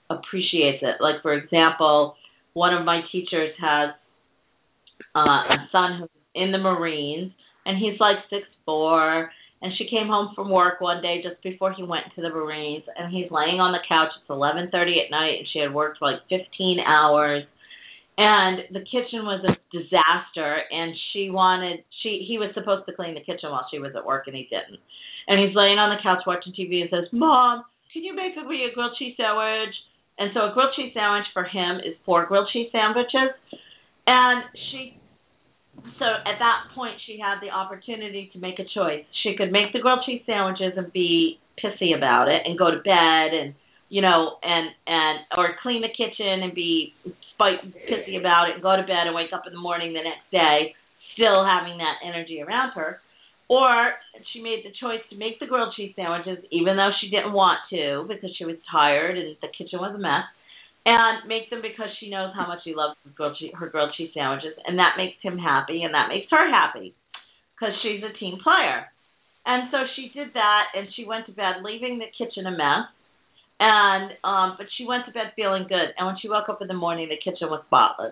S3: appreciates it. Like, for example, one of my teachers has uh, a son who's in the Marines, and he's like six foot four, and she came home from work one day just before he went to the Marines, and he's laying on the couch. It's eleven thirty at night, and she had worked for like fifteen hours, and the kitchen was a disaster, and she wanted, she he was supposed to clean the kitchen while she was at work, and he didn't. And he's laying on the couch watching T V and says, "Mom, can you make me a grilled cheese sandwich?" And so a grilled cheese sandwich for him is four grilled cheese sandwiches. And she, so at that point, she had the opportunity to make a choice. She could make the grilled cheese sandwiches and be pissy about it and go to bed and, you know, and, and or clean the kitchen and be spite, pissy about it and go to bed and wake up in the morning the next day still having that energy around her. Or she made the choice to make the grilled cheese sandwiches even though she didn't want to because she was tired and the kitchen was a mess, and make them because she knows how much she loves her grilled cheese, her grilled cheese sandwiches, and that makes him happy and that makes her happy because she's a team player. And so she did that, and she went to bed leaving the kitchen a mess, and um, but she went to bed feeling good, and when she woke up in the morning, the kitchen was spotless.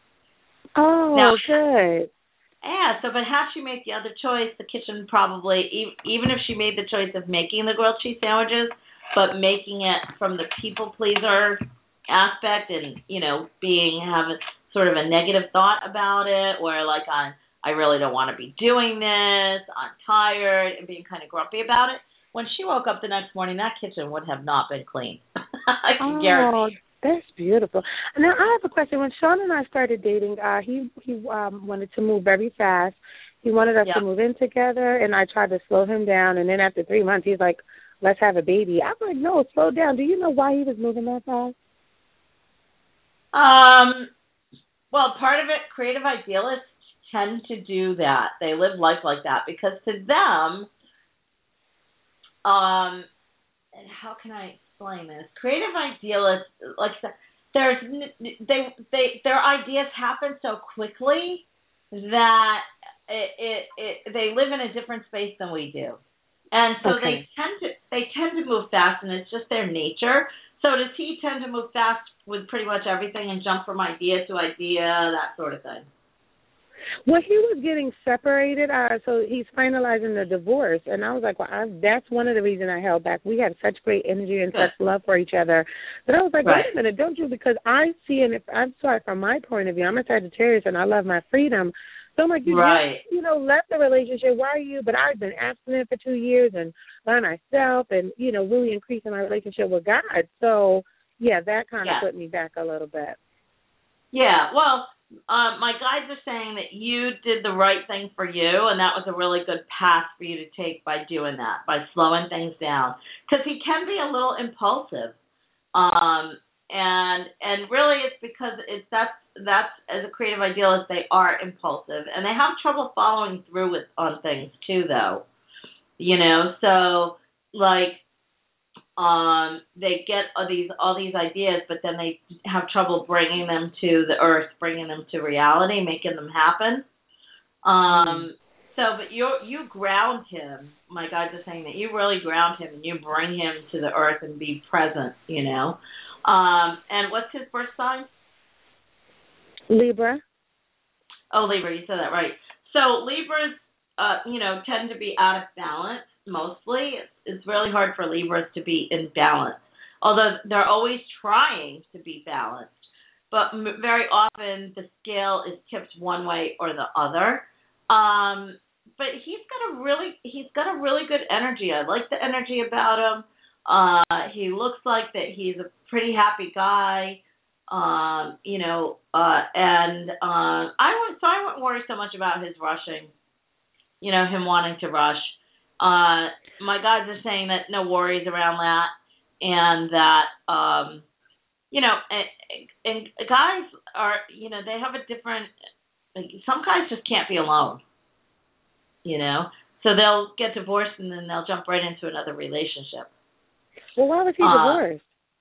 S4: Oh, now, good.
S3: Yeah, so but had she made the other choice, the kitchen probably, even if she made the choice of making the grilled cheese sandwiches, but making it from the people pleaser aspect and, you know, being, having sort of a negative thought about it, where like on, I really don't want to be doing this, I'm tired, and being kind of grumpy about it, when she woke up the next morning, that kitchen would have not been clean. I can
S4: oh.
S3: guarantee you.
S4: That's beautiful. Now, I have a question. When Sean and I started dating, uh, he he um, wanted to move very fast. He wanted us
S3: yep.
S4: to move in together, and I tried to slow him down. And then after three months, he's like, let's have a baby. I'm like, no, slow down. Do you know why he was moving that fast?
S3: Um, well, part of it, creative idealists tend to do that. They live life like that because to them, um, and how can I explain this? Creative idealists, like there's they they their ideas happen so quickly that it, it, it they live in a different space than we do, and so
S4: okay.
S3: they tend to they tend to move fast, and it's just their nature. So does he tend to move fast with pretty much everything and jump from idea to idea, that sort of thing?
S4: Well, he was getting separated, uh, so he's finalizing the divorce, and I was like, well, I, that's one of the reasons I held back. We had such great energy and
S3: Good.
S4: such love for each other, but I was like,
S3: right.
S4: wait a minute, don't you? Because I see, and if I'm sorry from my point of view, I'm a Sagittarius, and I love my freedom. So I'm like, you
S3: right.
S4: just, you know, left the relationship. Why are you? But I've been abstinent for two years and by myself, and you know, really increasing my relationship with God. So yeah, that kind of
S3: yeah.
S4: put me back a little bit.
S3: Yeah, well. Um, my guides are saying that you did the right thing for you, and that was a really good path for you to take by doing that, by slowing things down. Because he can be a little impulsive, um, and and really it's because it's that's that's as a creative idealist they are impulsive, and they have trouble following through with on things too, though. You know, so like. Um, they get all these all these ideas, but then they have trouble bringing them to the earth, bringing them to reality, making them happen. Um, so, but you you ground him. My guides are saying that you really ground him and you bring him to the earth and be present. You know. Um, and what's his birth sign?
S4: Libra.
S3: Oh, Libra. You said that right. So Libras, uh, you know, tend to be out of balance. Mostly, it's, it's really hard for Libras to be in balance, although they're always trying to be balanced. But m- very often the scale is tipped one way or the other. Um, but he's got a really he's got a really good energy. I like the energy about him. Uh, he looks like that he's a pretty happy guy. Um, you know, uh, and uh, I wouldn't so I wouldn't worry so much about his rushing. You know, him wanting to rush. Uh, my guides are saying that no worries around that, and that, um, you know, and, and guys are, you know, they have a different, like, some guys just can't be alone, you know, so they'll get divorced and then they'll jump right into another relationship.
S4: Well, why was he
S3: uh,
S4: divorced?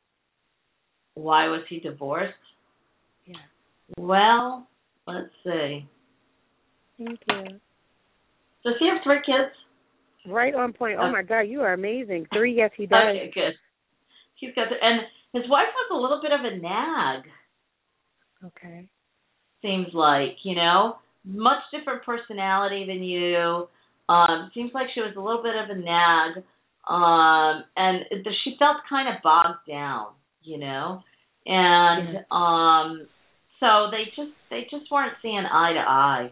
S3: Why was he divorced?
S4: Yeah.
S3: Well, let's see.
S4: Thank you.
S3: Does he have three kids?
S4: Right on point. Oh, my God, you are amazing. Three, yes, he does.
S3: Okay, good. He's got, the, and his wife was a little bit of a nag.
S4: Okay.
S3: Seems like, you know, much different personality than you. Um, seems like she was a little bit of a nag. Um, and the, she felt kind of bogged down, you know, and yeah. um, so they just they just weren't seeing eye to eye,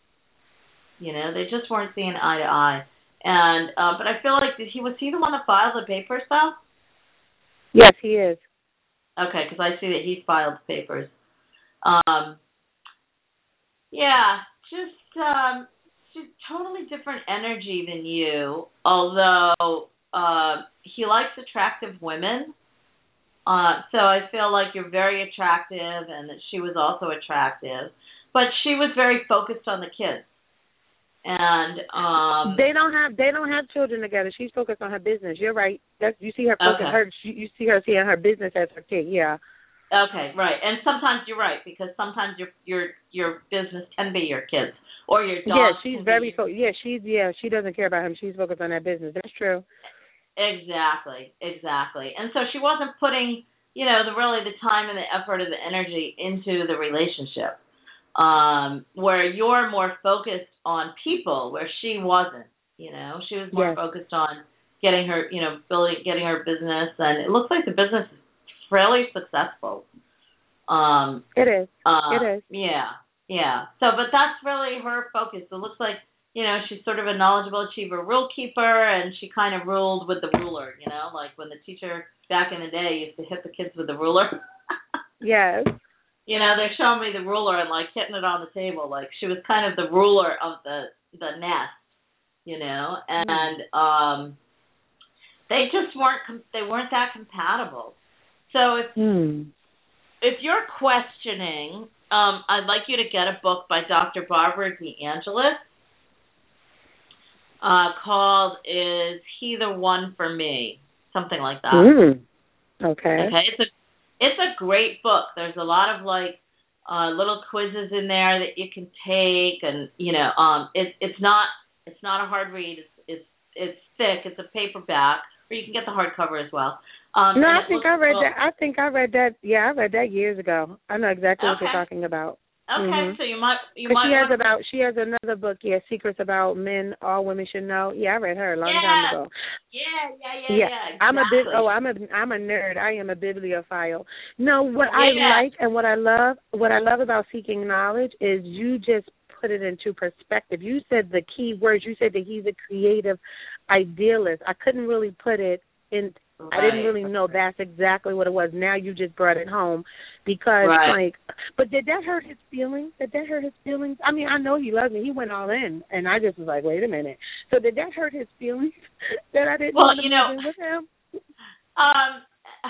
S3: you know, they just weren't seeing eye to eye. And uh, but I feel like did he was he the one that filed the papers though?
S4: Yes, he is.
S3: Okay, because I see that he filed the papers. Um, yeah, just um, just totally different energy than you, although. Uh, he likes attractive women, uh, so I feel like you're very attractive, and that she was also attractive. But she was very focused on the kids, and um,
S4: they don't have they don't have children together. She's focused on her business. You're right. That's you see her focus.
S3: Okay.
S4: Her you see her seeing her business as her kid. Yeah.
S3: Okay, right. And sometimes you're right because sometimes your your your business can be your kids or your dog.
S4: Yeah, she's very fo- yeah she's yeah she doesn't care about him. She's focused on that business. That's true.
S3: Exactly, exactly. And so she wasn't putting, you know, the really the time and the effort and the energy into the relationship. Um, where you're more focused on people, where she wasn't, you know. She was more yes. focused on getting her, you know, building, getting her business, and it looks like the business is fairly successful. Um,
S4: it is.
S3: Uh,
S4: it is.
S3: Yeah, yeah. So, but that's really her focus. It looks like, you know, she's sort of a knowledgeable achiever rule keeper, and she kind of ruled with the ruler, you know, like when the teacher back in the day used to hit the kids with the ruler.
S4: Yes.
S3: You know, they're showing me the ruler and, like, hitting it on the table. Like, she was kind of the ruler of the, the nest, you know, and mm. um, they just weren't, they weren't that compatible. So if,
S4: mm.
S3: if you're questioning, um, I'd like you to get a book by Doctor Barbara DeAngelis. Uh, called Is He the One for Me? Something like that.
S4: Mm. Okay.
S3: Okay. It's a it's a great book. There's a lot of like uh, little quizzes in there that you can take, and you know, um, it's it's not it's not a hard read. It's it's it's thick. It's a paperback, or you can get the hardcover as well. Um,
S4: no, I think I read cool. that. I think I read that. Yeah, I read that years ago. I know exactly
S3: okay.
S4: what you're talking about.
S3: Okay,
S4: mm-hmm.
S3: so you might you might.
S4: She has
S3: want...
S4: about she has another book, yeah, Secrets About Men All Women Should Know. Yeah, I read her a long
S3: yeah.
S4: time ago.
S3: Yeah, yeah, yeah,
S4: yeah.
S3: yeah. Exactly.
S4: I'm a bit. Oh, I'm a I'm a nerd. I am a bibliophile. No, what
S3: yeah.
S4: I like and what I love, what I love about seeking knowledge is you just put it into perspective. You said the key words. You said that he's a creative idealist. I couldn't really put it in.
S3: Right.
S4: I didn't really know that's exactly what it was. Now you just brought it home because,
S3: right.
S4: like, but did that hurt his feelings? Did that hurt his feelings? I mean, I know he loves me. He went all in, and I just was like, wait a minute. So did that hurt his feelings that I didn't
S3: well,
S4: want to
S3: you know,
S4: move in with him?
S3: Um,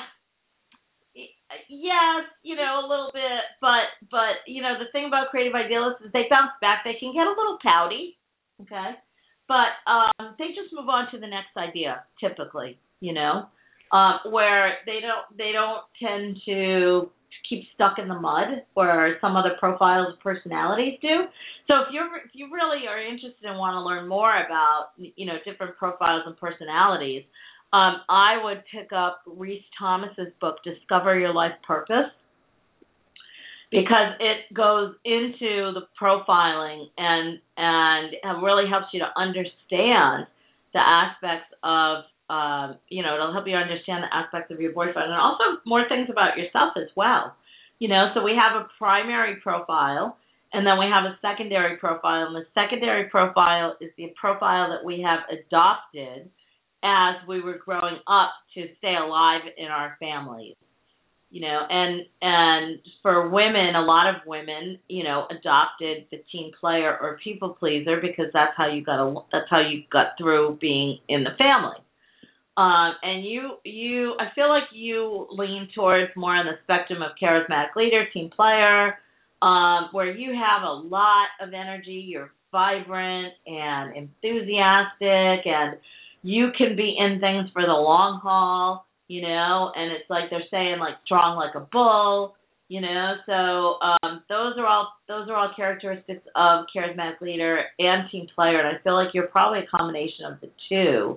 S3: yes, you know, a little bit, but, but, you know, the thing about creative idealists is they bounce back. They can get a little pouty, okay? But um, they just move on to the next idea, typically, you know? Um, where they don't they don't tend to keep stuck in the mud, where some other profiles of personalities do. So if you if you really are interested and want to learn more about you know different profiles and personalities, um, I would pick up Reese Thomas's book, Discover Your Life Purpose, because it goes into the profiling and and it really helps you to understand the aspects of Um, you know, it'll help you understand the aspects of your boyfriend and also more things about yourself as well. You know, so we have a primary profile and then we have a secondary profile. And the secondary profile is the profile that we have adopted as we were growing up to stay alive in our families. You know, and and for women, a lot of women, you know, adopted the team player or people pleaser because that's how you got a, that's how you got through being in the family. Um, and you, you, I feel like you lean towards more on the spectrum of charismatic leader, team player, um, where you have a lot of energy, you're vibrant and enthusiastic, and you can be in things for the long haul, you know, and it's like they're saying, like, strong like a bull, you know, so um, those are all those are all characteristics of charismatic leader and team player, and I feel like you're probably a combination of the two.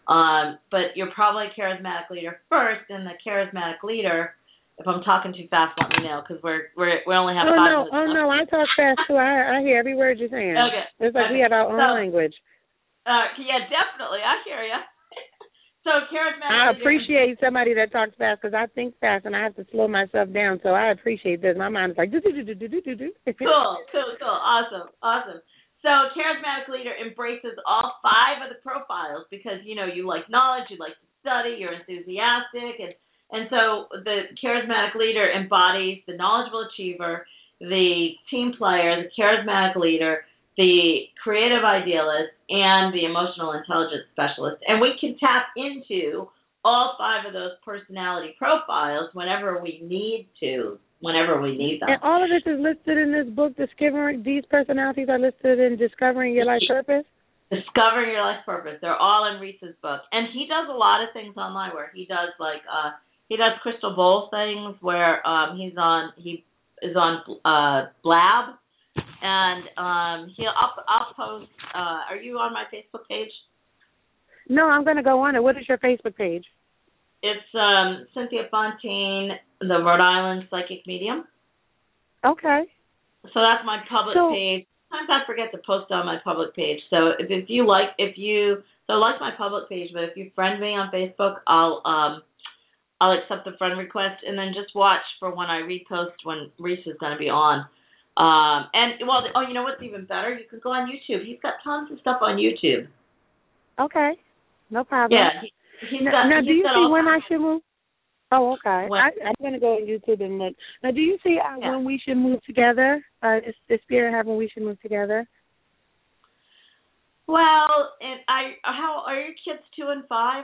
S3: Um, but you're probably a charismatic leader first, and the charismatic leader, if I'm talking too fast, let me know, because we're, we're, we only have
S4: oh,
S3: five
S4: no,
S3: minutes
S4: Oh,
S3: left.
S4: no, I talk fast, too. I, I hear every word you're saying.
S3: Okay.
S4: It's like
S3: okay.
S4: we have our own
S3: so,
S4: language.
S3: Uh, yeah, definitely. I hear you. So charismatic
S4: I
S3: leader.
S4: appreciate somebody that talks fast because I think fast and I have to slow myself down. So I appreciate this. My mind is like do do do do do do do.
S3: Cool, cool, cool. Awesome, awesome. So charismatic leader embraces all five of the profiles because you know you like knowledge, you like to study, you're enthusiastic, and and so the charismatic leader embodies the knowledgeable achiever, the team player, the charismatic leader, the creative idealist, and the emotional intelligence specialist. And we can tap into all five of those personality profiles whenever we need to, whenever we need them.
S4: And all of this is listed in this book, Discovering, these personalities are listed in Discovering Your Life Purpose?
S3: Discovering Your Life Purpose. They're all in Reese's book. And he does a lot of things online where he does like, uh, he does crystal bowl things where um, he's on, he is on uh, Blab. And um, he'll, I'll, I'll post, uh, are you on my Facebook page?
S4: No, I'm going to go on it. What is your Facebook page?
S3: It's um, Cynthia Fontaine, the Rhode Island Psychic Medium.
S4: Okay.
S3: So that's my public
S4: so,
S3: page. Sometimes I forget to post on my public page. So if, if you like, if you, so like my public page, but if you friend me on Facebook, I'll, um, I'll accept the friend request and then just watch for when I repost when Reese is going to be on. Um, and, well, oh, you know what's even better? You can go on YouTube. He's got tons of stuff on YouTube.
S4: Okay. No problem.
S3: Yeah. He, he's
S4: now,
S3: got,
S4: now
S3: he's
S4: do you
S3: got
S4: see
S3: all
S4: when
S3: kinds.
S4: I should move? Oh, okay.
S3: When,
S4: I, I'm going to go on YouTube and look. Now, do you see uh,
S3: yeah.
S4: when we should move together? Uh, is the spirit have when we should move together?
S3: Well, and I, how are your kids two and five?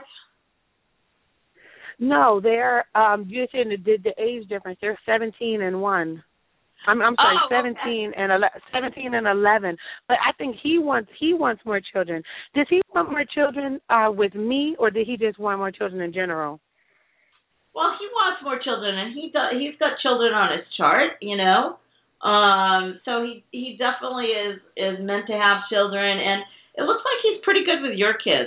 S4: No, they're, um, you're saying the, the, the age difference. They're seventeen and one. I'm, I'm sorry,
S3: oh,
S4: seventeen
S3: okay.
S4: and ele- seventeen and eleven. But I think he wants he wants more children. Does he want more children uh, with me, or did he just want more children in general?
S3: Well, he wants more children, and he does, he's got children on his chart, you know. Um, so he he definitely is is meant to have children, and it looks like he's pretty good with your kids.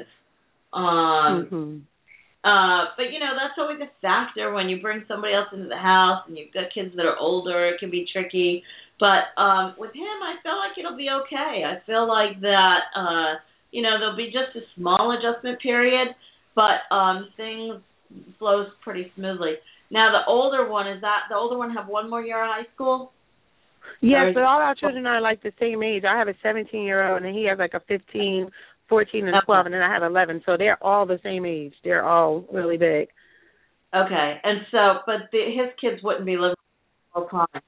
S3: Um,
S4: mm-hmm.
S3: Uh, but, you know, that's always a factor when you bring somebody else into the house and you've got kids that are older. It can be tricky. But um, with him, I feel like it'll be okay. I feel like that, uh, you know, there'll be just a small adjustment period, but um, things flows pretty smoothly. Now, the older one, is that the older one have one more year of high school?
S4: Yes, but all our children are like the same age. I have a seventeen-year-old, and he has like a fifteen, fourteen, and twelve, and then I have eleven. So they're all the same age. They're all really big.
S3: Okay, and so, but the, his kids wouldn't be living full time.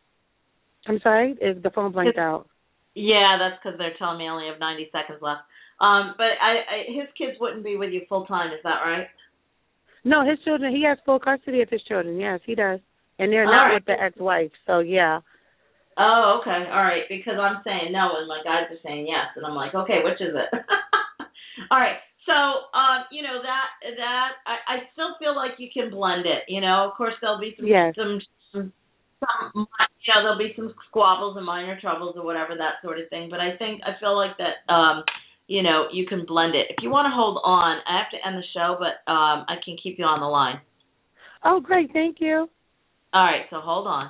S4: I'm sorry? Is the phone blanked out?
S3: Yeah, that's because they're telling me I only have ninety seconds left. Um, but I, I, his kids wouldn't be with you full time. Is that right?
S4: No, his children. He has full custody of his children. Yes, he does, and they're
S3: All
S4: not
S3: right.
S4: with the ex-wife. So yeah.
S3: Oh, okay, all right. Because I'm saying no, and my guys are saying yes, and I'm like, okay, which is it? All right. So, um, you know that that I, I still feel like you can blend it. You know, of course there'll be some
S4: yes.
S3: some, some some you know there'll be some squabbles and minor troubles or whatever, that sort of thing. But I think I feel like that. Um, you know, you can blend it. If you want to hold on, I have to end the show, but um, I can keep you on the line.
S4: Oh, great. Thank you.
S3: All right. So hold on.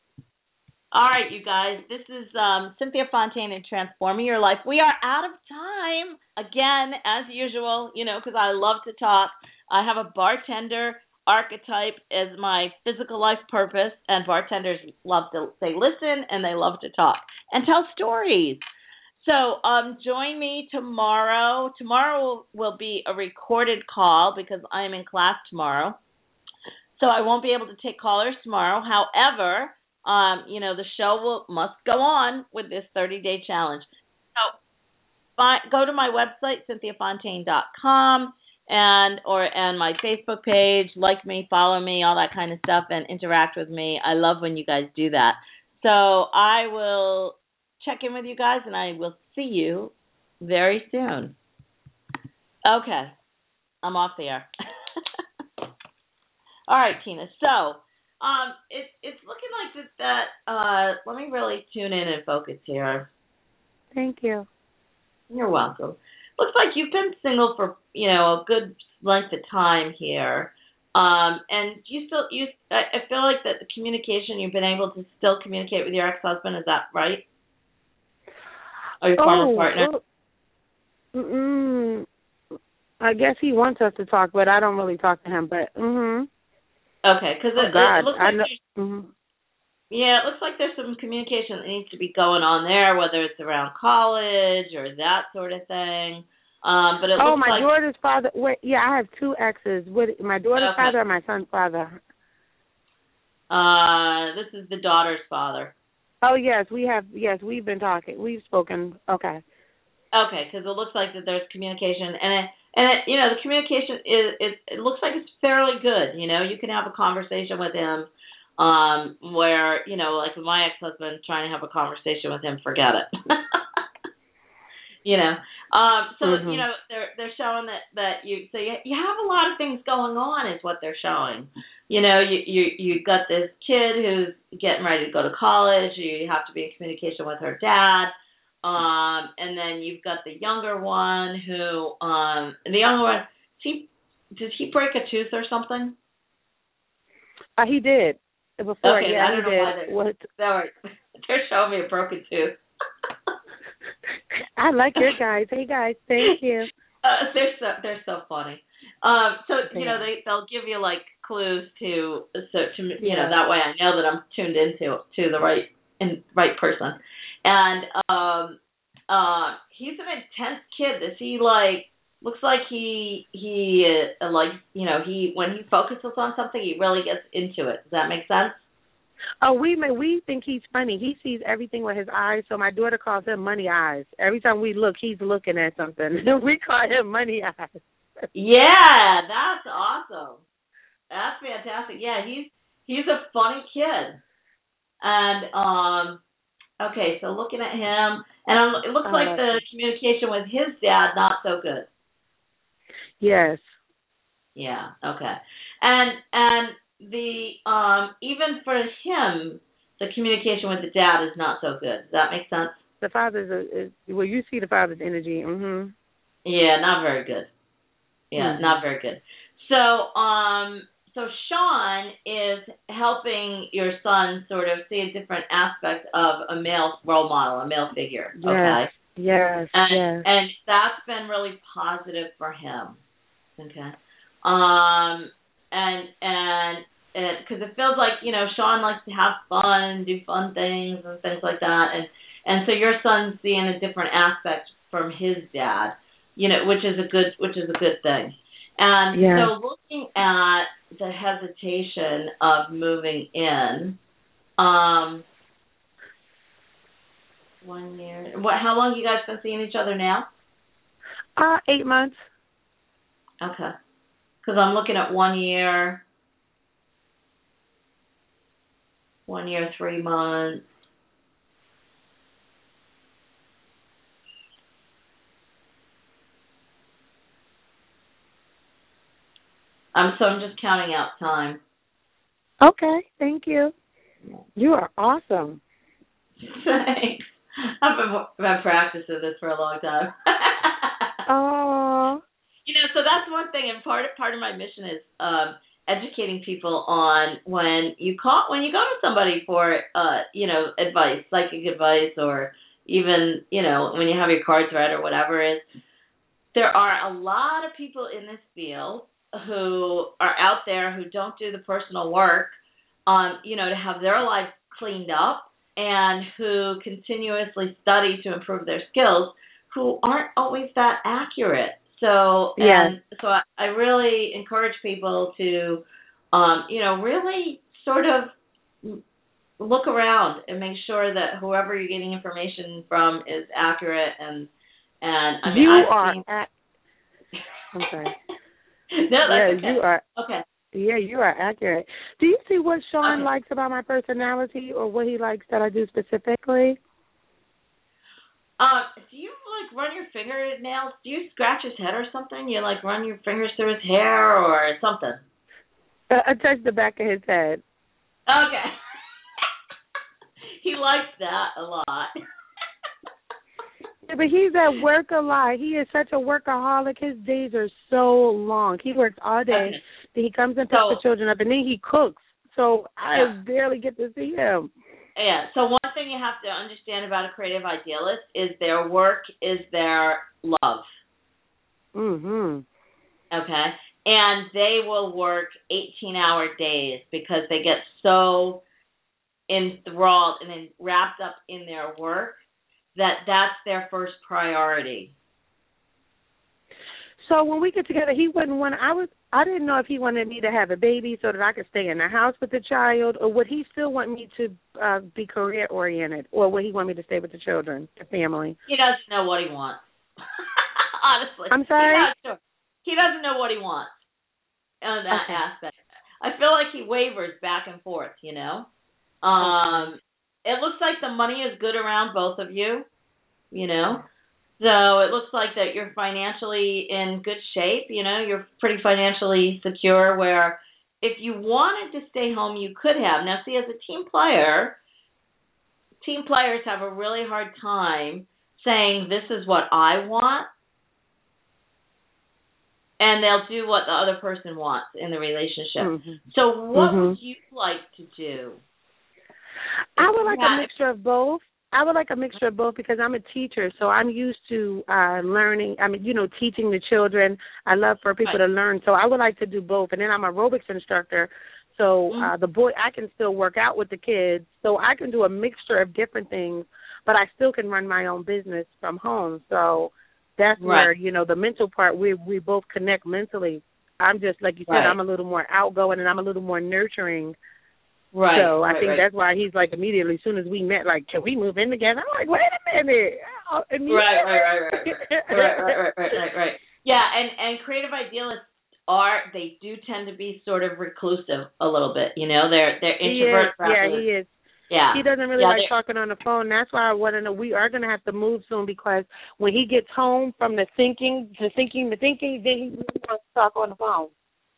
S3: All right, you guys, this is um, Cynthia Fontaine in Transforming Your Life. We are out of time, again, as usual, you know, because I love to talk. I have a bartender archetype as my physical life purpose, and bartenders love to, they listen, and they love to talk and tell stories. So um, join me tomorrow. Tomorrow will, will be a recorded call because I'm in class tomorrow. So I won't be able to take callers tomorrow. However, Um, you know, the show will must go on with this thirty-day challenge. So fi- go to my website, cynthia fontaine dot com, and or and my Facebook page, like me, follow me, all that kind of stuff, and interact with me. I love when you guys do that. So I will check in with you guys, and I will see you very soon. Okay. I'm off the air. All right, Tina. So... Um, it, it's looking like that, that, uh, let me really tune in and focus here.
S4: Thank you.
S3: You're welcome. looks like you've been single for, you know, a good length of time here. Um, and you still, you, I I feel like that the communication, you've been able to still communicate with your ex-husband. Is that right? Or your former
S4: Oh,
S3: partner?
S4: well, mm, I guess he wants us to talk, but I don't really talk to him. But mhm.
S3: Okay, because
S4: Oh
S3: it,
S4: God,
S3: it looks
S4: I
S3: like
S4: know.
S3: there's,
S4: Mhm.
S3: yeah, it looks like there's some communication that needs to be going on there, whether it's around college or that sort of thing. Um, but it
S4: Oh,
S3: looks
S4: my
S3: like
S4: daughter's father. Wait, yeah, I have two exes. What? My daughter's
S3: okay.
S4: father or my son's father?
S3: Uh, this is the daughter's father.
S4: Oh yes, we have. Yes, we've been talking. We've spoken. Okay.
S3: Okay, because it looks like that there's communication, and it, and it, you know, the communication is it, it looks like it's fairly good. You know, you can have a conversation with him, um, where you know, like with my ex-husband, trying to have a conversation with him, forget it. You know, um, so
S4: Mhm.
S3: you know they're they're showing that that you so you you have a lot of things going on is what they're showing. You know, you you you got this kid who's getting ready to go to college. You have to be in communication with her dad, um, and then you've got the younger one who um the younger one. He did he break a tooth or something?
S4: Uh, he did before.
S3: Okay,
S4: Yeah,
S3: I don't
S4: he
S3: know why
S4: did.
S3: they're
S4: What?
S3: they're, they're showing me a broken tooth.
S4: I like your guys. Hey guys, thank you.
S3: Uh, they're so they're so funny. Um, so you
S4: Yeah.
S3: know they they'll give you like clues to so to you
S4: Yeah.
S3: know that way I know that I'm tuned into to the right and right person. And um, uh, he's an intense kid. Is he like looks like he he uh, like you know he when he focuses on something he really gets into it. Does that make sense?
S4: Oh, we may we think he's funny. He sees everything with his eyes. So my daughter calls him Money Eyes. Every time we look, he's looking at something. We call him Money Eyes.
S3: Yeah, that's awesome. That's fantastic. Yeah, he's he's a funny kid. And um, okay, so looking at him, and um, it looks
S4: Oh,
S3: like the
S4: that's-
S3: communication with his dad not so good.
S4: Yes.
S3: Yeah. Okay. And and the um even for him, the communication with the dad is not so good. Does that make sense?
S4: The father's a, is, well, you see the father's energy. Mhm.
S3: Yeah, not very good. Yeah,
S4: Mhm.
S3: not very good. So um so Sean is helping your son sort of see a different aspect of a male role model, a male figure.
S4: Yes.
S3: Okay.
S4: Yes.
S3: And
S4: Yes.
S3: and that's been really positive for him. Okay. Um and and because it feels like, you know, Sean likes to have fun, do fun things and things like that, and and so your son's seeing a different aspect from his dad, you know, which is a good which is a good thing. And
S4: Yes.
S3: so looking at the hesitation of moving in, um, one year. What? How long you guys been seeing each other now?
S4: Uh, eight months.
S3: Okay. Because I'm looking at one year, one year, three months. I'm so I'm just counting out time.
S4: Okay. Thank you. You are awesome.
S3: Thanks. I've been, been practicing this for a long time.
S4: Oh.
S3: You know, so that's one thing, and part of, part of my mission is um, educating people on when you call when you go to somebody for uh, you know advice, psychic advice, or even you know when you have your cards read or whatever it is. There are a lot of people in this field who are out there who don't do the personal work, um, you know, to have their lives cleaned up, and who continuously study to improve their skills, who aren't always that accurate. So, and
S4: Yes.
S3: so I, I really encourage people to, um, you know, really sort of look around and make sure that whoever you're getting information from is accurate. And and I mean,
S4: You
S3: I've
S4: are
S3: seen...
S4: at. I'm sorry.
S3: No, that's
S4: yeah,
S3: okay.
S4: you are.
S3: Okay.
S4: Yeah, you are accurate. Do you see what Sean
S3: Okay.
S4: likes about my personality, or what he likes that I do specifically?
S3: Um, do you like run your fingernails? Do you scratch his head or something? You like run your fingers through his hair or something?
S4: Uh, I touch the back of his head.
S3: Okay. He likes that a lot.
S4: You Yeah, but he's at work a lot. He is such a workaholic. His days are so long. He works all day.
S3: Okay.
S4: Then he comes and picks
S3: So,
S4: the children up, and then he cooks. So I
S3: yeah.
S4: barely get to see him.
S3: Yeah. So one thing you have to understand about a creative idealist is their work is their love.
S4: Mhm.
S3: Okay. And they will work eighteen-hour days because they get so enthralled and then wrapped up in their work that that's their first priority.
S4: So when we get together, he wouldn't want. I was. I didn't know if he wanted me to have a baby so that I could stay in the house with the child, or would he still want me to uh, be career oriented, or would he want me to stay with the children, the family?
S3: He doesn't know what he wants. Honestly,
S4: I'm sorry.
S3: He's not sure. He doesn't know what he wants on that
S4: Okay.
S3: aspect. I feel like he wavers back and forth. You know. Um, okay. It looks like the money is good around both of you. You know. So it looks like that you're financially in good shape, you know, you're pretty financially secure where if you wanted to stay home, you could have. Now, see, as a team player, team players have a really hard time saying this is what I want, and they'll do what the other person wants in the relationship. Mm-hmm. So what mm-hmm. would you like to do?
S4: I would like a mixture of both. I would like a mixture of both because I'm a teacher, so I'm used to uh, learning, I mean, you know, teaching the children. I love for people right. to learn, so I would like to do both. And then I'm an aerobics instructor, so mm-hmm. uh, the boy, I can still work out with the kids, so I can do a mixture of different things, but I still can run my own business from home. So that's right. where, you know, the mental part, we we both connect mentally. I'm just, like you said, right. I'm a little more outgoing and I'm a little more nurturing.
S3: Right.
S4: So I
S3: right,
S4: think
S3: right.
S4: that's why he's like immediately, as soon as we met, like, can we move in together? I'm like, wait a minute.
S3: Right, right, right, right, right, right, right, right, right, right, right. Yeah, and and creative idealists are they do tend to be sort of reclusive a little bit. You know, they're they're introverts.
S4: He is, yeah, he is.
S3: Yeah.
S4: He doesn't really
S3: yeah,
S4: like talking on the phone. That's why I want to know. We are going to have to move soon because when he gets home from the thinking, the thinking, the thinking, then he really wants to talk on the phone.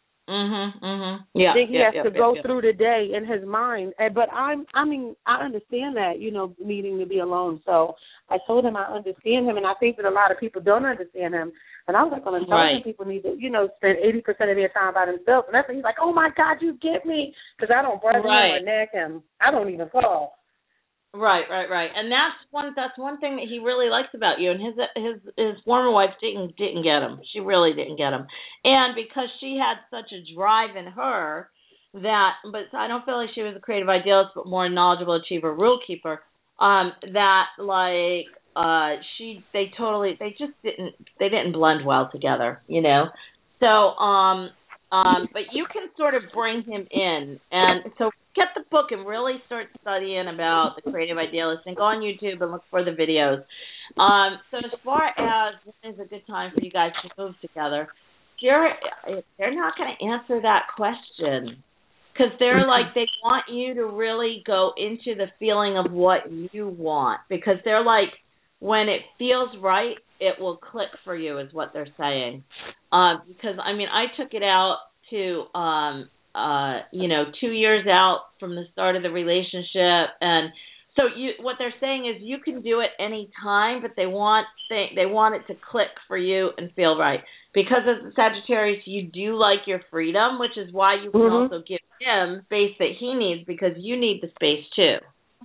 S3: Mhm, mhm. Yeah.
S4: Then he
S3: yeah,
S4: has
S3: yeah,
S4: to
S3: yeah,
S4: go
S3: yeah.
S4: through the day in his mind. And, but I'm, I mean, I understand that, you know, needing to be alone. So I told him I understand him, and I think that a lot of people don't understand him. And I was like, well, intelligent right. people need to, you know, spend eighty percent of their time by themselves. And that's when he's like, oh my God, you get me, because I don't brush
S3: right.
S4: him or nag him. I don't even call.
S3: Right, right, right, and that's one. That's one thing that he really likes about you. And his his his former wife didn't didn't get him. She really didn't get him. And because she had such a drive in her that, but I don't feel like she was a creative idealist, but more knowledgeable achiever, rule keeper. Um, that like uh, she they totally they just didn't they didn't blend well together. You know, so um um, but you can sort of bring him in, and so. Get the book and really start studying about the creative idealist and go on YouTube and look for the videos. Um, so as far as when is a good time for you guys to move together, you're, they're not going to answer that question because they're like, they want you to really go into the feeling of what you want because they're like, when it feels right, it will click for you is what they're saying. Uh, because, I mean, I took it out to um, – Uh, you know, two years out from the start of the relationship, and so you, what they're saying is you can do it any time, but they want they, they want it to click for you and feel right. Because as a Sagittarius, you do like your freedom, which is why you can mm-hmm. also give him space that he needs because you need the space too.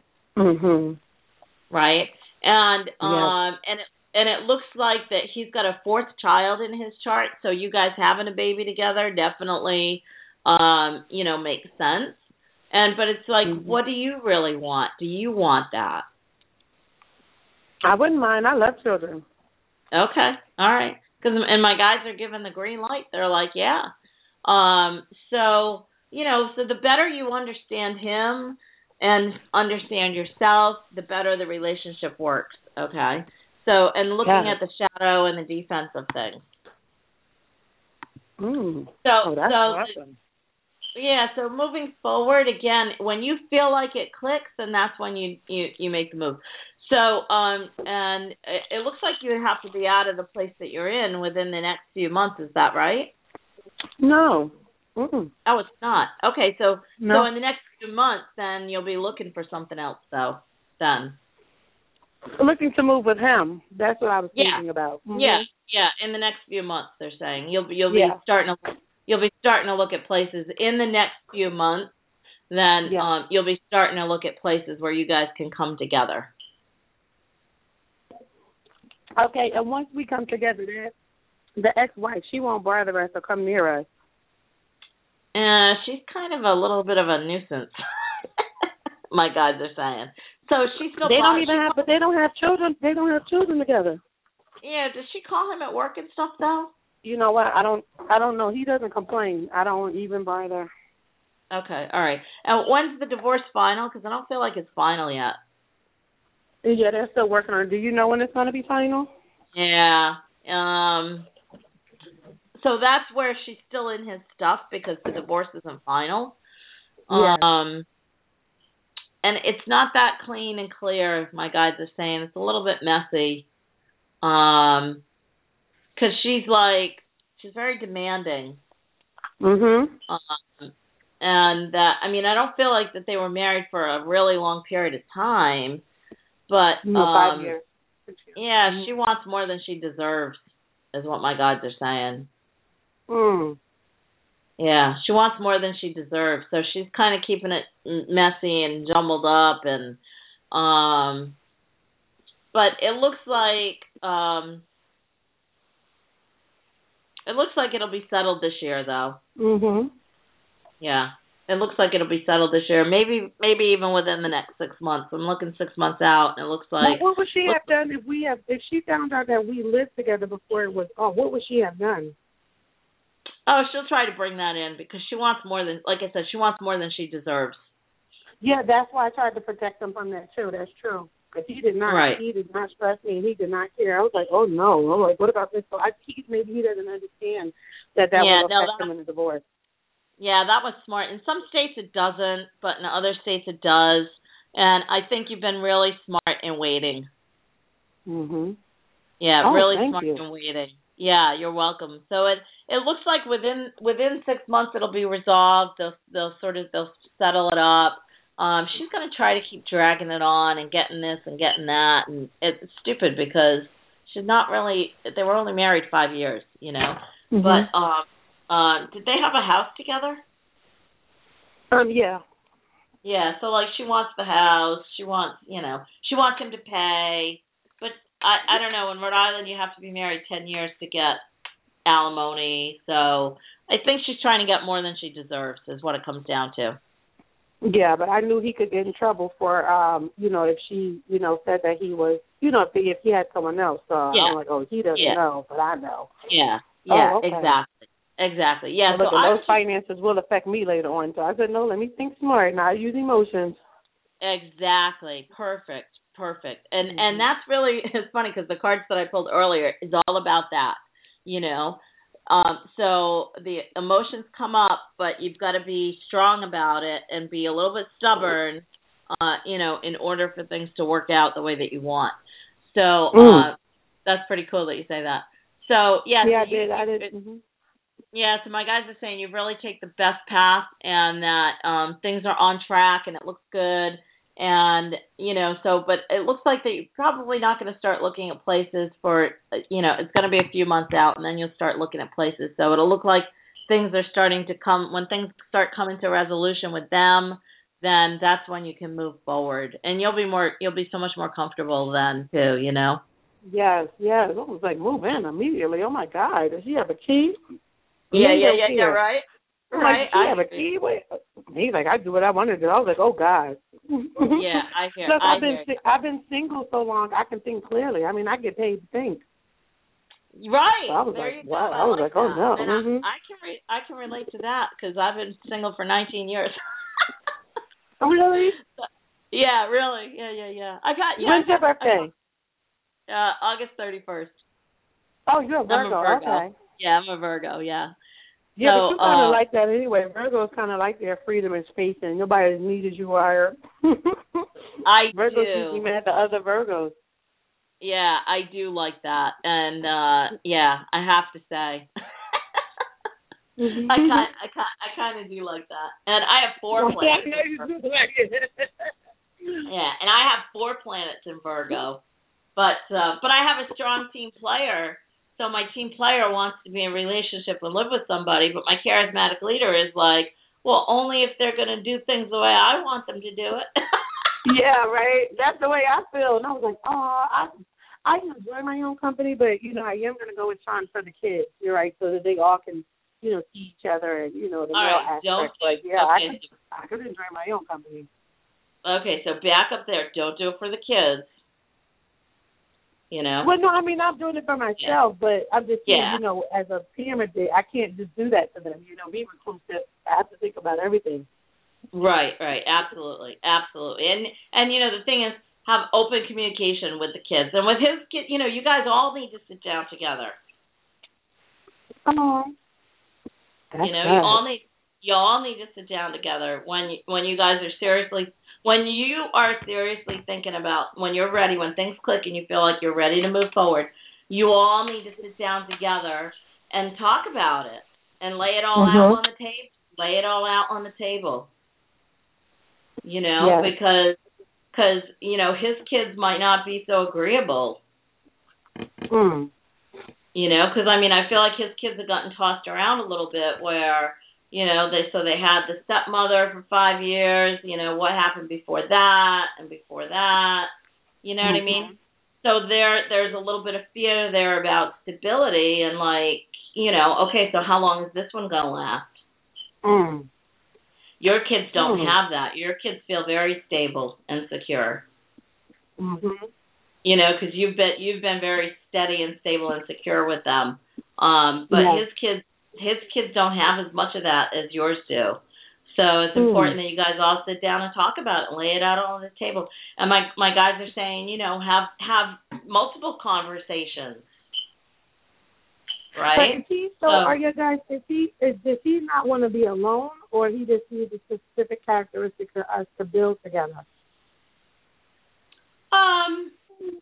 S4: Mhm.
S3: Right, and
S4: yes.
S3: um, and it, and it looks like that he's got a fourth child in his chart, so you guys having a baby together definitely. Um, you know, makes sense. And but it's like, mm-hmm. what do you really want? Do you want that?
S4: I wouldn't mind. I love children.
S3: Okay, all right. Because and my guys are giving the green light. They're like, yeah. Um, so you know, so the better you understand him and understand yourself, the better the relationship works. Okay. So and looking yeah. at the shadow and the defense of things.
S4: Mm.
S3: So
S4: oh, that's
S3: so.
S4: awesome.
S3: Yeah, so moving forward, again, when you feel like it clicks, then that's when you, you, you make the move. So, um, and it, it looks like you have to be out of the place that you're in within the next few months. Is that right?
S4: No. Mm-mm.
S3: Oh, it's not. Okay, so
S4: no.
S3: so in the next few months, then you'll be looking for something else, though, then.
S4: Looking to move with him. That's what I was
S3: Yeah.
S4: thinking about. Mm-hmm.
S3: Yeah, yeah. In the next few months, they're saying you'll be you'll
S4: Yeah.
S3: be starting to you'll be starting to look at places in the next few months. Then
S4: Yeah.
S3: um, you'll be starting to look at places where you guys can come together.
S4: Okay, and once we come together, the, the ex-wife, she won't bother us or come near us.
S3: Uh, she's kind of a little bit of a nuisance. My guys are saying. So she's still.
S4: They don't
S3: she
S4: even have, but they don't have children. They don't have children together.
S3: Yeah, does she call him at work and stuff though?
S4: You know what? I don't. I don't know. He doesn't complain. I don't even bother.
S3: Okay, all right. And when's the divorce final? Because I don't feel like it's final yet.
S4: Yeah, they're still working on it. Do you know when it's going to be final?
S3: Yeah. Um. So that's where she's still in his stuff because the divorce isn't final.
S4: Yeah.
S3: Um. And it's not that clean and clear, my guys are saying. It's a little bit messy. Um, because she's like, she's very demanding.
S4: Mm-hmm.
S3: Um, and that, I mean, I don't feel like that they were married for a really long period of time, but
S4: No,
S3: um,
S4: five years.
S3: yeah,
S4: Mm-hmm.
S3: she wants more than she deserves, is what my guys are saying.
S4: Mm.
S3: Yeah, she wants more than she deserves, so she's kind of keeping it messy and jumbled up, and um, but it looks like um, it looks like it'll be settled this year, though.
S4: Mhm.
S3: Yeah, it looks like it'll be settled this year. Maybe, maybe even within the next six months. I'm looking six months out, and it looks like.
S4: Well, what would she have done if we have? If she found out that we lived together before it was? Oh, what would she have done?
S3: Oh, she'll try to bring that in because she wants more than, like I said, she wants more than she deserves.
S4: Yeah, that's why I tried to protect him from that too. That's true. Because he did not,
S3: Right.
S4: he did not trust me, and he did not care. I was like, oh no. I'm like, what about this? So I tease maybe he doesn't understand that that
S3: Yeah,
S4: will
S3: no,
S4: affect
S3: that-
S4: him in the divorce.
S3: Yeah, that was smart. In some states it doesn't, but in other states it does. And I think you've been really smart in waiting.
S4: Mhm.
S3: Yeah,
S4: Oh,
S3: really
S4: thank
S3: smart
S4: you.
S3: in waiting. Yeah, you're welcome. So it it looks like within within six months it'll be resolved. They'll they'll sort of they'll settle it up. Um, she's going to try to keep dragging it on and getting this and getting that, and it's stupid because she's not really. They were only married five years, you know.
S4: Mhm.
S3: But um, uh, did they have a house together?
S4: Um, yeah.
S3: Yeah, so like she wants the house, she wants, you know, she wants him to pay, but I I don't know, in Rhode Island you have to be married ten years to get alimony, so I think she's trying to get more than she deserves is what it comes down to.
S4: Yeah, but I knew he could get in trouble for, um, you know, if she, you know, said that he was, you know, if he, if he had someone else. So
S3: Yeah.
S4: I'm like, oh, he doesn't
S3: Yeah.
S4: know, but I know.
S3: Yeah, yeah,
S4: Oh, okay.
S3: exactly, exactly. Yeah,
S4: Well,
S3: so
S4: look,
S3: I
S4: those
S3: was
S4: finances will affect me later on. So I said, no, let me think smart, not use emotions.
S3: exactly perfect, perfect, and
S4: Mhm.
S3: and that's really it's funny because the cards that I pulled earlier is all about that, you know. Um, so the emotions come up, but you've got to be strong about it and be a little bit stubborn, uh, you know, in order for things to work out the way that you want. So uh,
S4: Mm.
S3: that's pretty cool that you say that. So yeah,
S4: Yeah,
S3: so
S4: I
S3: you,
S4: did. I
S3: you-
S4: did. Mhm.
S3: Yeah, so my guys are saying you really take the best path and that um, things are on track and it looks good. And, you know, so, but it looks like that you're probably not going to start looking at places for, you know, it's going to be a few months out and then you'll start looking at places. So it'll look like things are starting to come, when things start coming to resolution with them, then that's when you can move forward. And you'll be more, you'll be so much more comfortable then too, you know?
S4: Yes, yes. I was like, move in immediately. Oh my God, does she have a key?
S3: Yeah,
S4: Lingo
S3: yeah, yeah, yeah,
S4: here.
S3: right?
S4: I'm
S3: Right.
S4: like, she have a key? Wait. He's like, I do what I want to do. I was like, oh God.
S3: Yeah, I hear.
S4: Plus,
S3: I
S4: I've been
S3: hear.
S4: si- I've been single so long, I can think clearly. I mean, I get paid to think.
S3: Right.
S4: So I was
S3: there
S4: like,
S3: you go.
S4: wow. I was like, oh,
S3: that.
S4: no.
S3: And
S4: Mhm.
S3: I, I can re- I can relate to that because I've been single for nineteen years.
S4: Oh, really?
S3: Yeah, really. Yeah, yeah, yeah. I got. Yeah,
S4: When's
S3: I
S4: your
S3: got,
S4: birthday?
S3: Uh, August thirty-first.
S4: Oh, you're a Virgo.
S3: I'm a Virgo.
S4: Okay.
S3: Yeah, I'm a Virgo. Yeah.
S4: Yeah,
S3: So,
S4: but you're kind of
S3: uh,
S4: like that anyway. Virgos kind of like their freedom and space, and nobody as neat as you are.
S3: I
S4: Virgos
S3: do.
S4: usually mad at other Virgos.
S3: Yeah, I do like that, and uh yeah, I have to say,
S4: Mm-hmm.
S3: I kind, I kind, I kind of do like that, and I have four planets.
S4: Yeah, I know you do like it.
S3: Yeah, and I have four planets in Virgo. But uh, but I have a strong team player, so my team player wants to be in a relationship and live with somebody, but my charismatic leader is like, well, only if they're going to do things the way I want them to do it.
S4: Yeah, right. That's the way I feel. And I was like, oh, I I enjoy my own company, but, you know, I am going to go with Sean for the kids, you're right, so that they all can, you know, see each other and, you know, the
S3: all
S4: real
S3: right,
S4: aspect.
S3: don't,
S4: But, yeah,
S3: okay.
S4: I, could, I could enjoy my own company.
S3: Okay, so back up there. Don't do it for the kids. You know?
S4: Well, no, I mean, I'm doing it for myself, yeah. but I'm just saying,
S3: yeah.
S4: you know, as a pyramid, I can't just do that to them. You know, being reclusive, I have to think about everything.
S3: Right, right, absolutely, absolutely. And, and you know, the thing is, have open communication with the kids. And with his kid, you know, you guys all need to sit down together.
S4: Oh.
S3: You know, you all need you all need to sit down together when you, when you guys are seriously when you are seriously thinking about when you're ready, when things click and you feel like you're ready to move forward, you all need to sit down together and talk about it and lay it all
S4: mm-hmm.
S3: out on the table. Lay it all out on the table. You know,
S4: yes.
S3: because Because, you know, his kids might not be so agreeable.
S4: Mm.
S3: You know, because, I mean, I feel like his kids have gotten tossed around a little bit where, you know, they so they had the stepmother for five years, you know, what happened before that and before that, you know mm-hmm. what I mean? So there, there's a little bit of fear there about stability and, like, you know, okay, so how long is this one going to last?
S4: Mm.
S3: Your kids don't
S4: mm.
S3: have that. Your kids feel very stable and secure.
S4: Mm-hmm.
S3: You know, because you've been you've been very steady and stable and secure with them. Um, but
S4: yeah.
S3: his kids his kids don't have as much of that as yours do. So it's
S4: mm.
S3: important that you guys all sit down and talk about it and lay it out on the table. And my my guys are saying, you know, have have multiple conversations. Right?
S4: But is he, so,
S3: so
S4: are you guys, is he, is, does he not want to be alone, or he just needs a specific characteristic for us to build together?
S3: Um,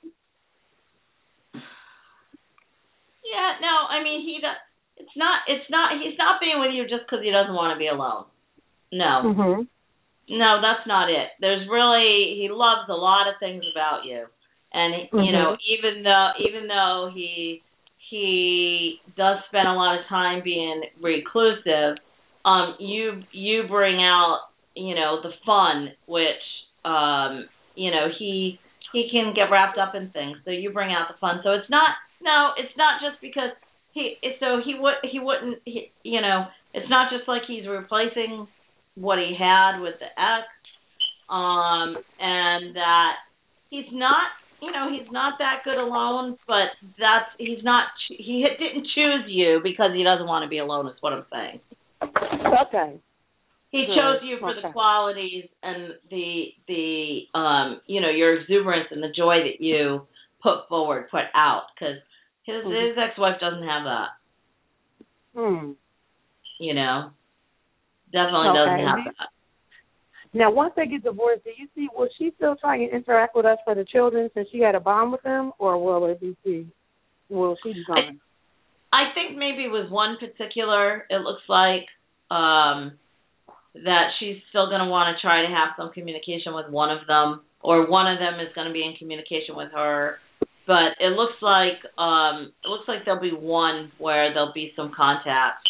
S3: yeah, no, I mean, he does, it's not, it's not, he's not being with you just because he doesn't want to be alone. No.
S4: Mm-hmm.
S3: No, that's not it. There's really, he loves a lot of things about you. And, mm-hmm. you know, even though, even though he, he does spend a lot of time being reclusive, um, you you bring out, you know, the fun, which, um, you know, he he can get wrapped up in things. So you bring out the fun. So it's not, no, it's not just because he, so he would, he wouldn't, he, you know, it's not just like he's replacing what he had with the ex, um, and that he's not, you know, he's not that good alone, but that's, he's not, he didn't choose you because he doesn't want to be alone is what I'm saying.
S4: Okay.
S3: He
S4: Good.
S3: chose you for
S4: okay.
S3: the qualities and the, the um, you know, your exuberance and the joy that you put forward, put out, because his, mm-hmm. his ex-wife doesn't have that.
S4: Hmm.
S3: You know, definitely
S4: okay.
S3: doesn't have that.
S4: Now, once they get divorced, do you see, will she still try and interact with us for the children since she had a bond with them, or will it be, she, will she be gone?
S3: I, I think maybe with one particular, it looks like um, that she's still going to want to try to have some communication with one of them, or one of them is going to be in communication with her. But it looks like um, it looks like there'll be one where there'll be some contact.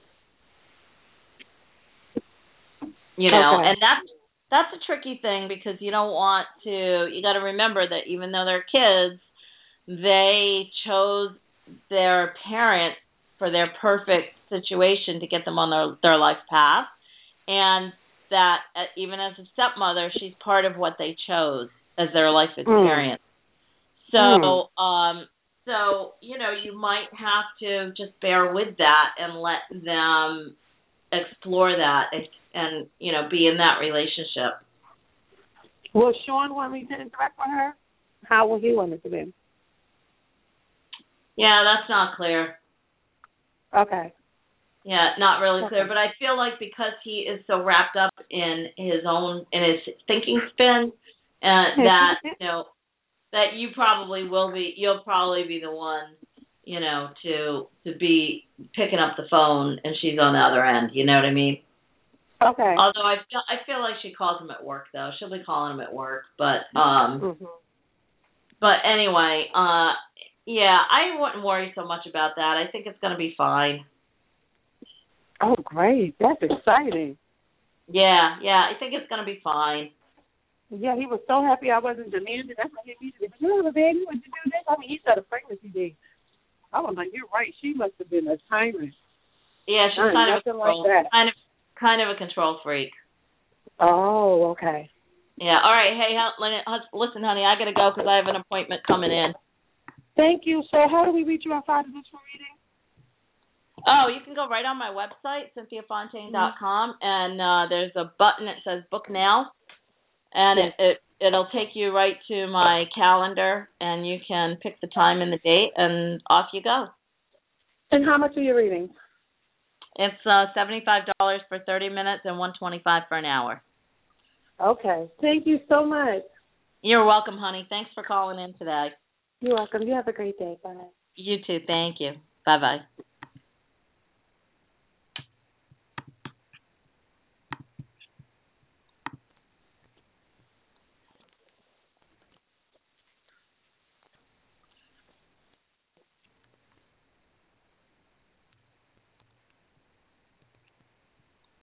S3: You know,
S4: okay.
S3: and that's that's a tricky thing because you don't want to, you got to remember that even though they're kids, they chose their parents for their perfect situation to get them on their, their life path. And that uh, even as a stepmother, she's part of what they chose as their life experience. Mm. So, mm. um, so, you know, you might have to just bear with that and let them explore that and, and, you know, be in that relationship.
S4: Will Sean want me to interact with her? How will he want it to be?
S3: Yeah, that's not clear.
S4: Okay.
S3: Yeah, not really
S4: okay.
S3: clear. But I feel like because he is so wrapped up in his own, in his thinking spin, uh, that, you know, that you probably will be, you'll probably be the one, you know, to to be picking up the phone and she's on the other end. You know what I mean?
S4: Okay.
S3: Although I feel, I feel like she calls him at work, though. She'll be calling him at work. But, um,
S4: mm-hmm.
S3: But anyway, uh, yeah, I wouldn't worry so much about that. I think it's going to be fine.
S4: Oh, great. That's exciting.
S3: Yeah, yeah, I think it's going to be fine.
S4: Yeah, he was so happy I wasn't demanding. That's what he immediately, did you have a baby? Would you do this? I mean, he said a pregnancy day. I was like, you're right. She must have been a tyrant.
S3: Yeah, she's kind of, a control,
S4: like that.
S3: kind of kind of a control freak.
S4: Oh, okay.
S3: Yeah, all right. Hey, listen, honey, I got to go because I have an appointment coming in.
S4: Thank you. So how do we reach you outside of this for reading?
S3: Oh, you can go right on my website, cynthia fontaine dot com, mm-hmm. and uh, there's a button that says Book Now, and yes. it, it, it'll take you right to my calendar, and you can pick the time and the date, and off you go.
S4: And how much are you reading?
S3: It's uh, seventy-five dollars for thirty minutes and one hundred twenty-five dollars for an hour.
S4: Okay. Thank you so much.
S3: You're welcome, honey. Thanks for calling in today.
S4: You're welcome. You have a great day. Bye.
S3: You too. Thank you. Bye-bye.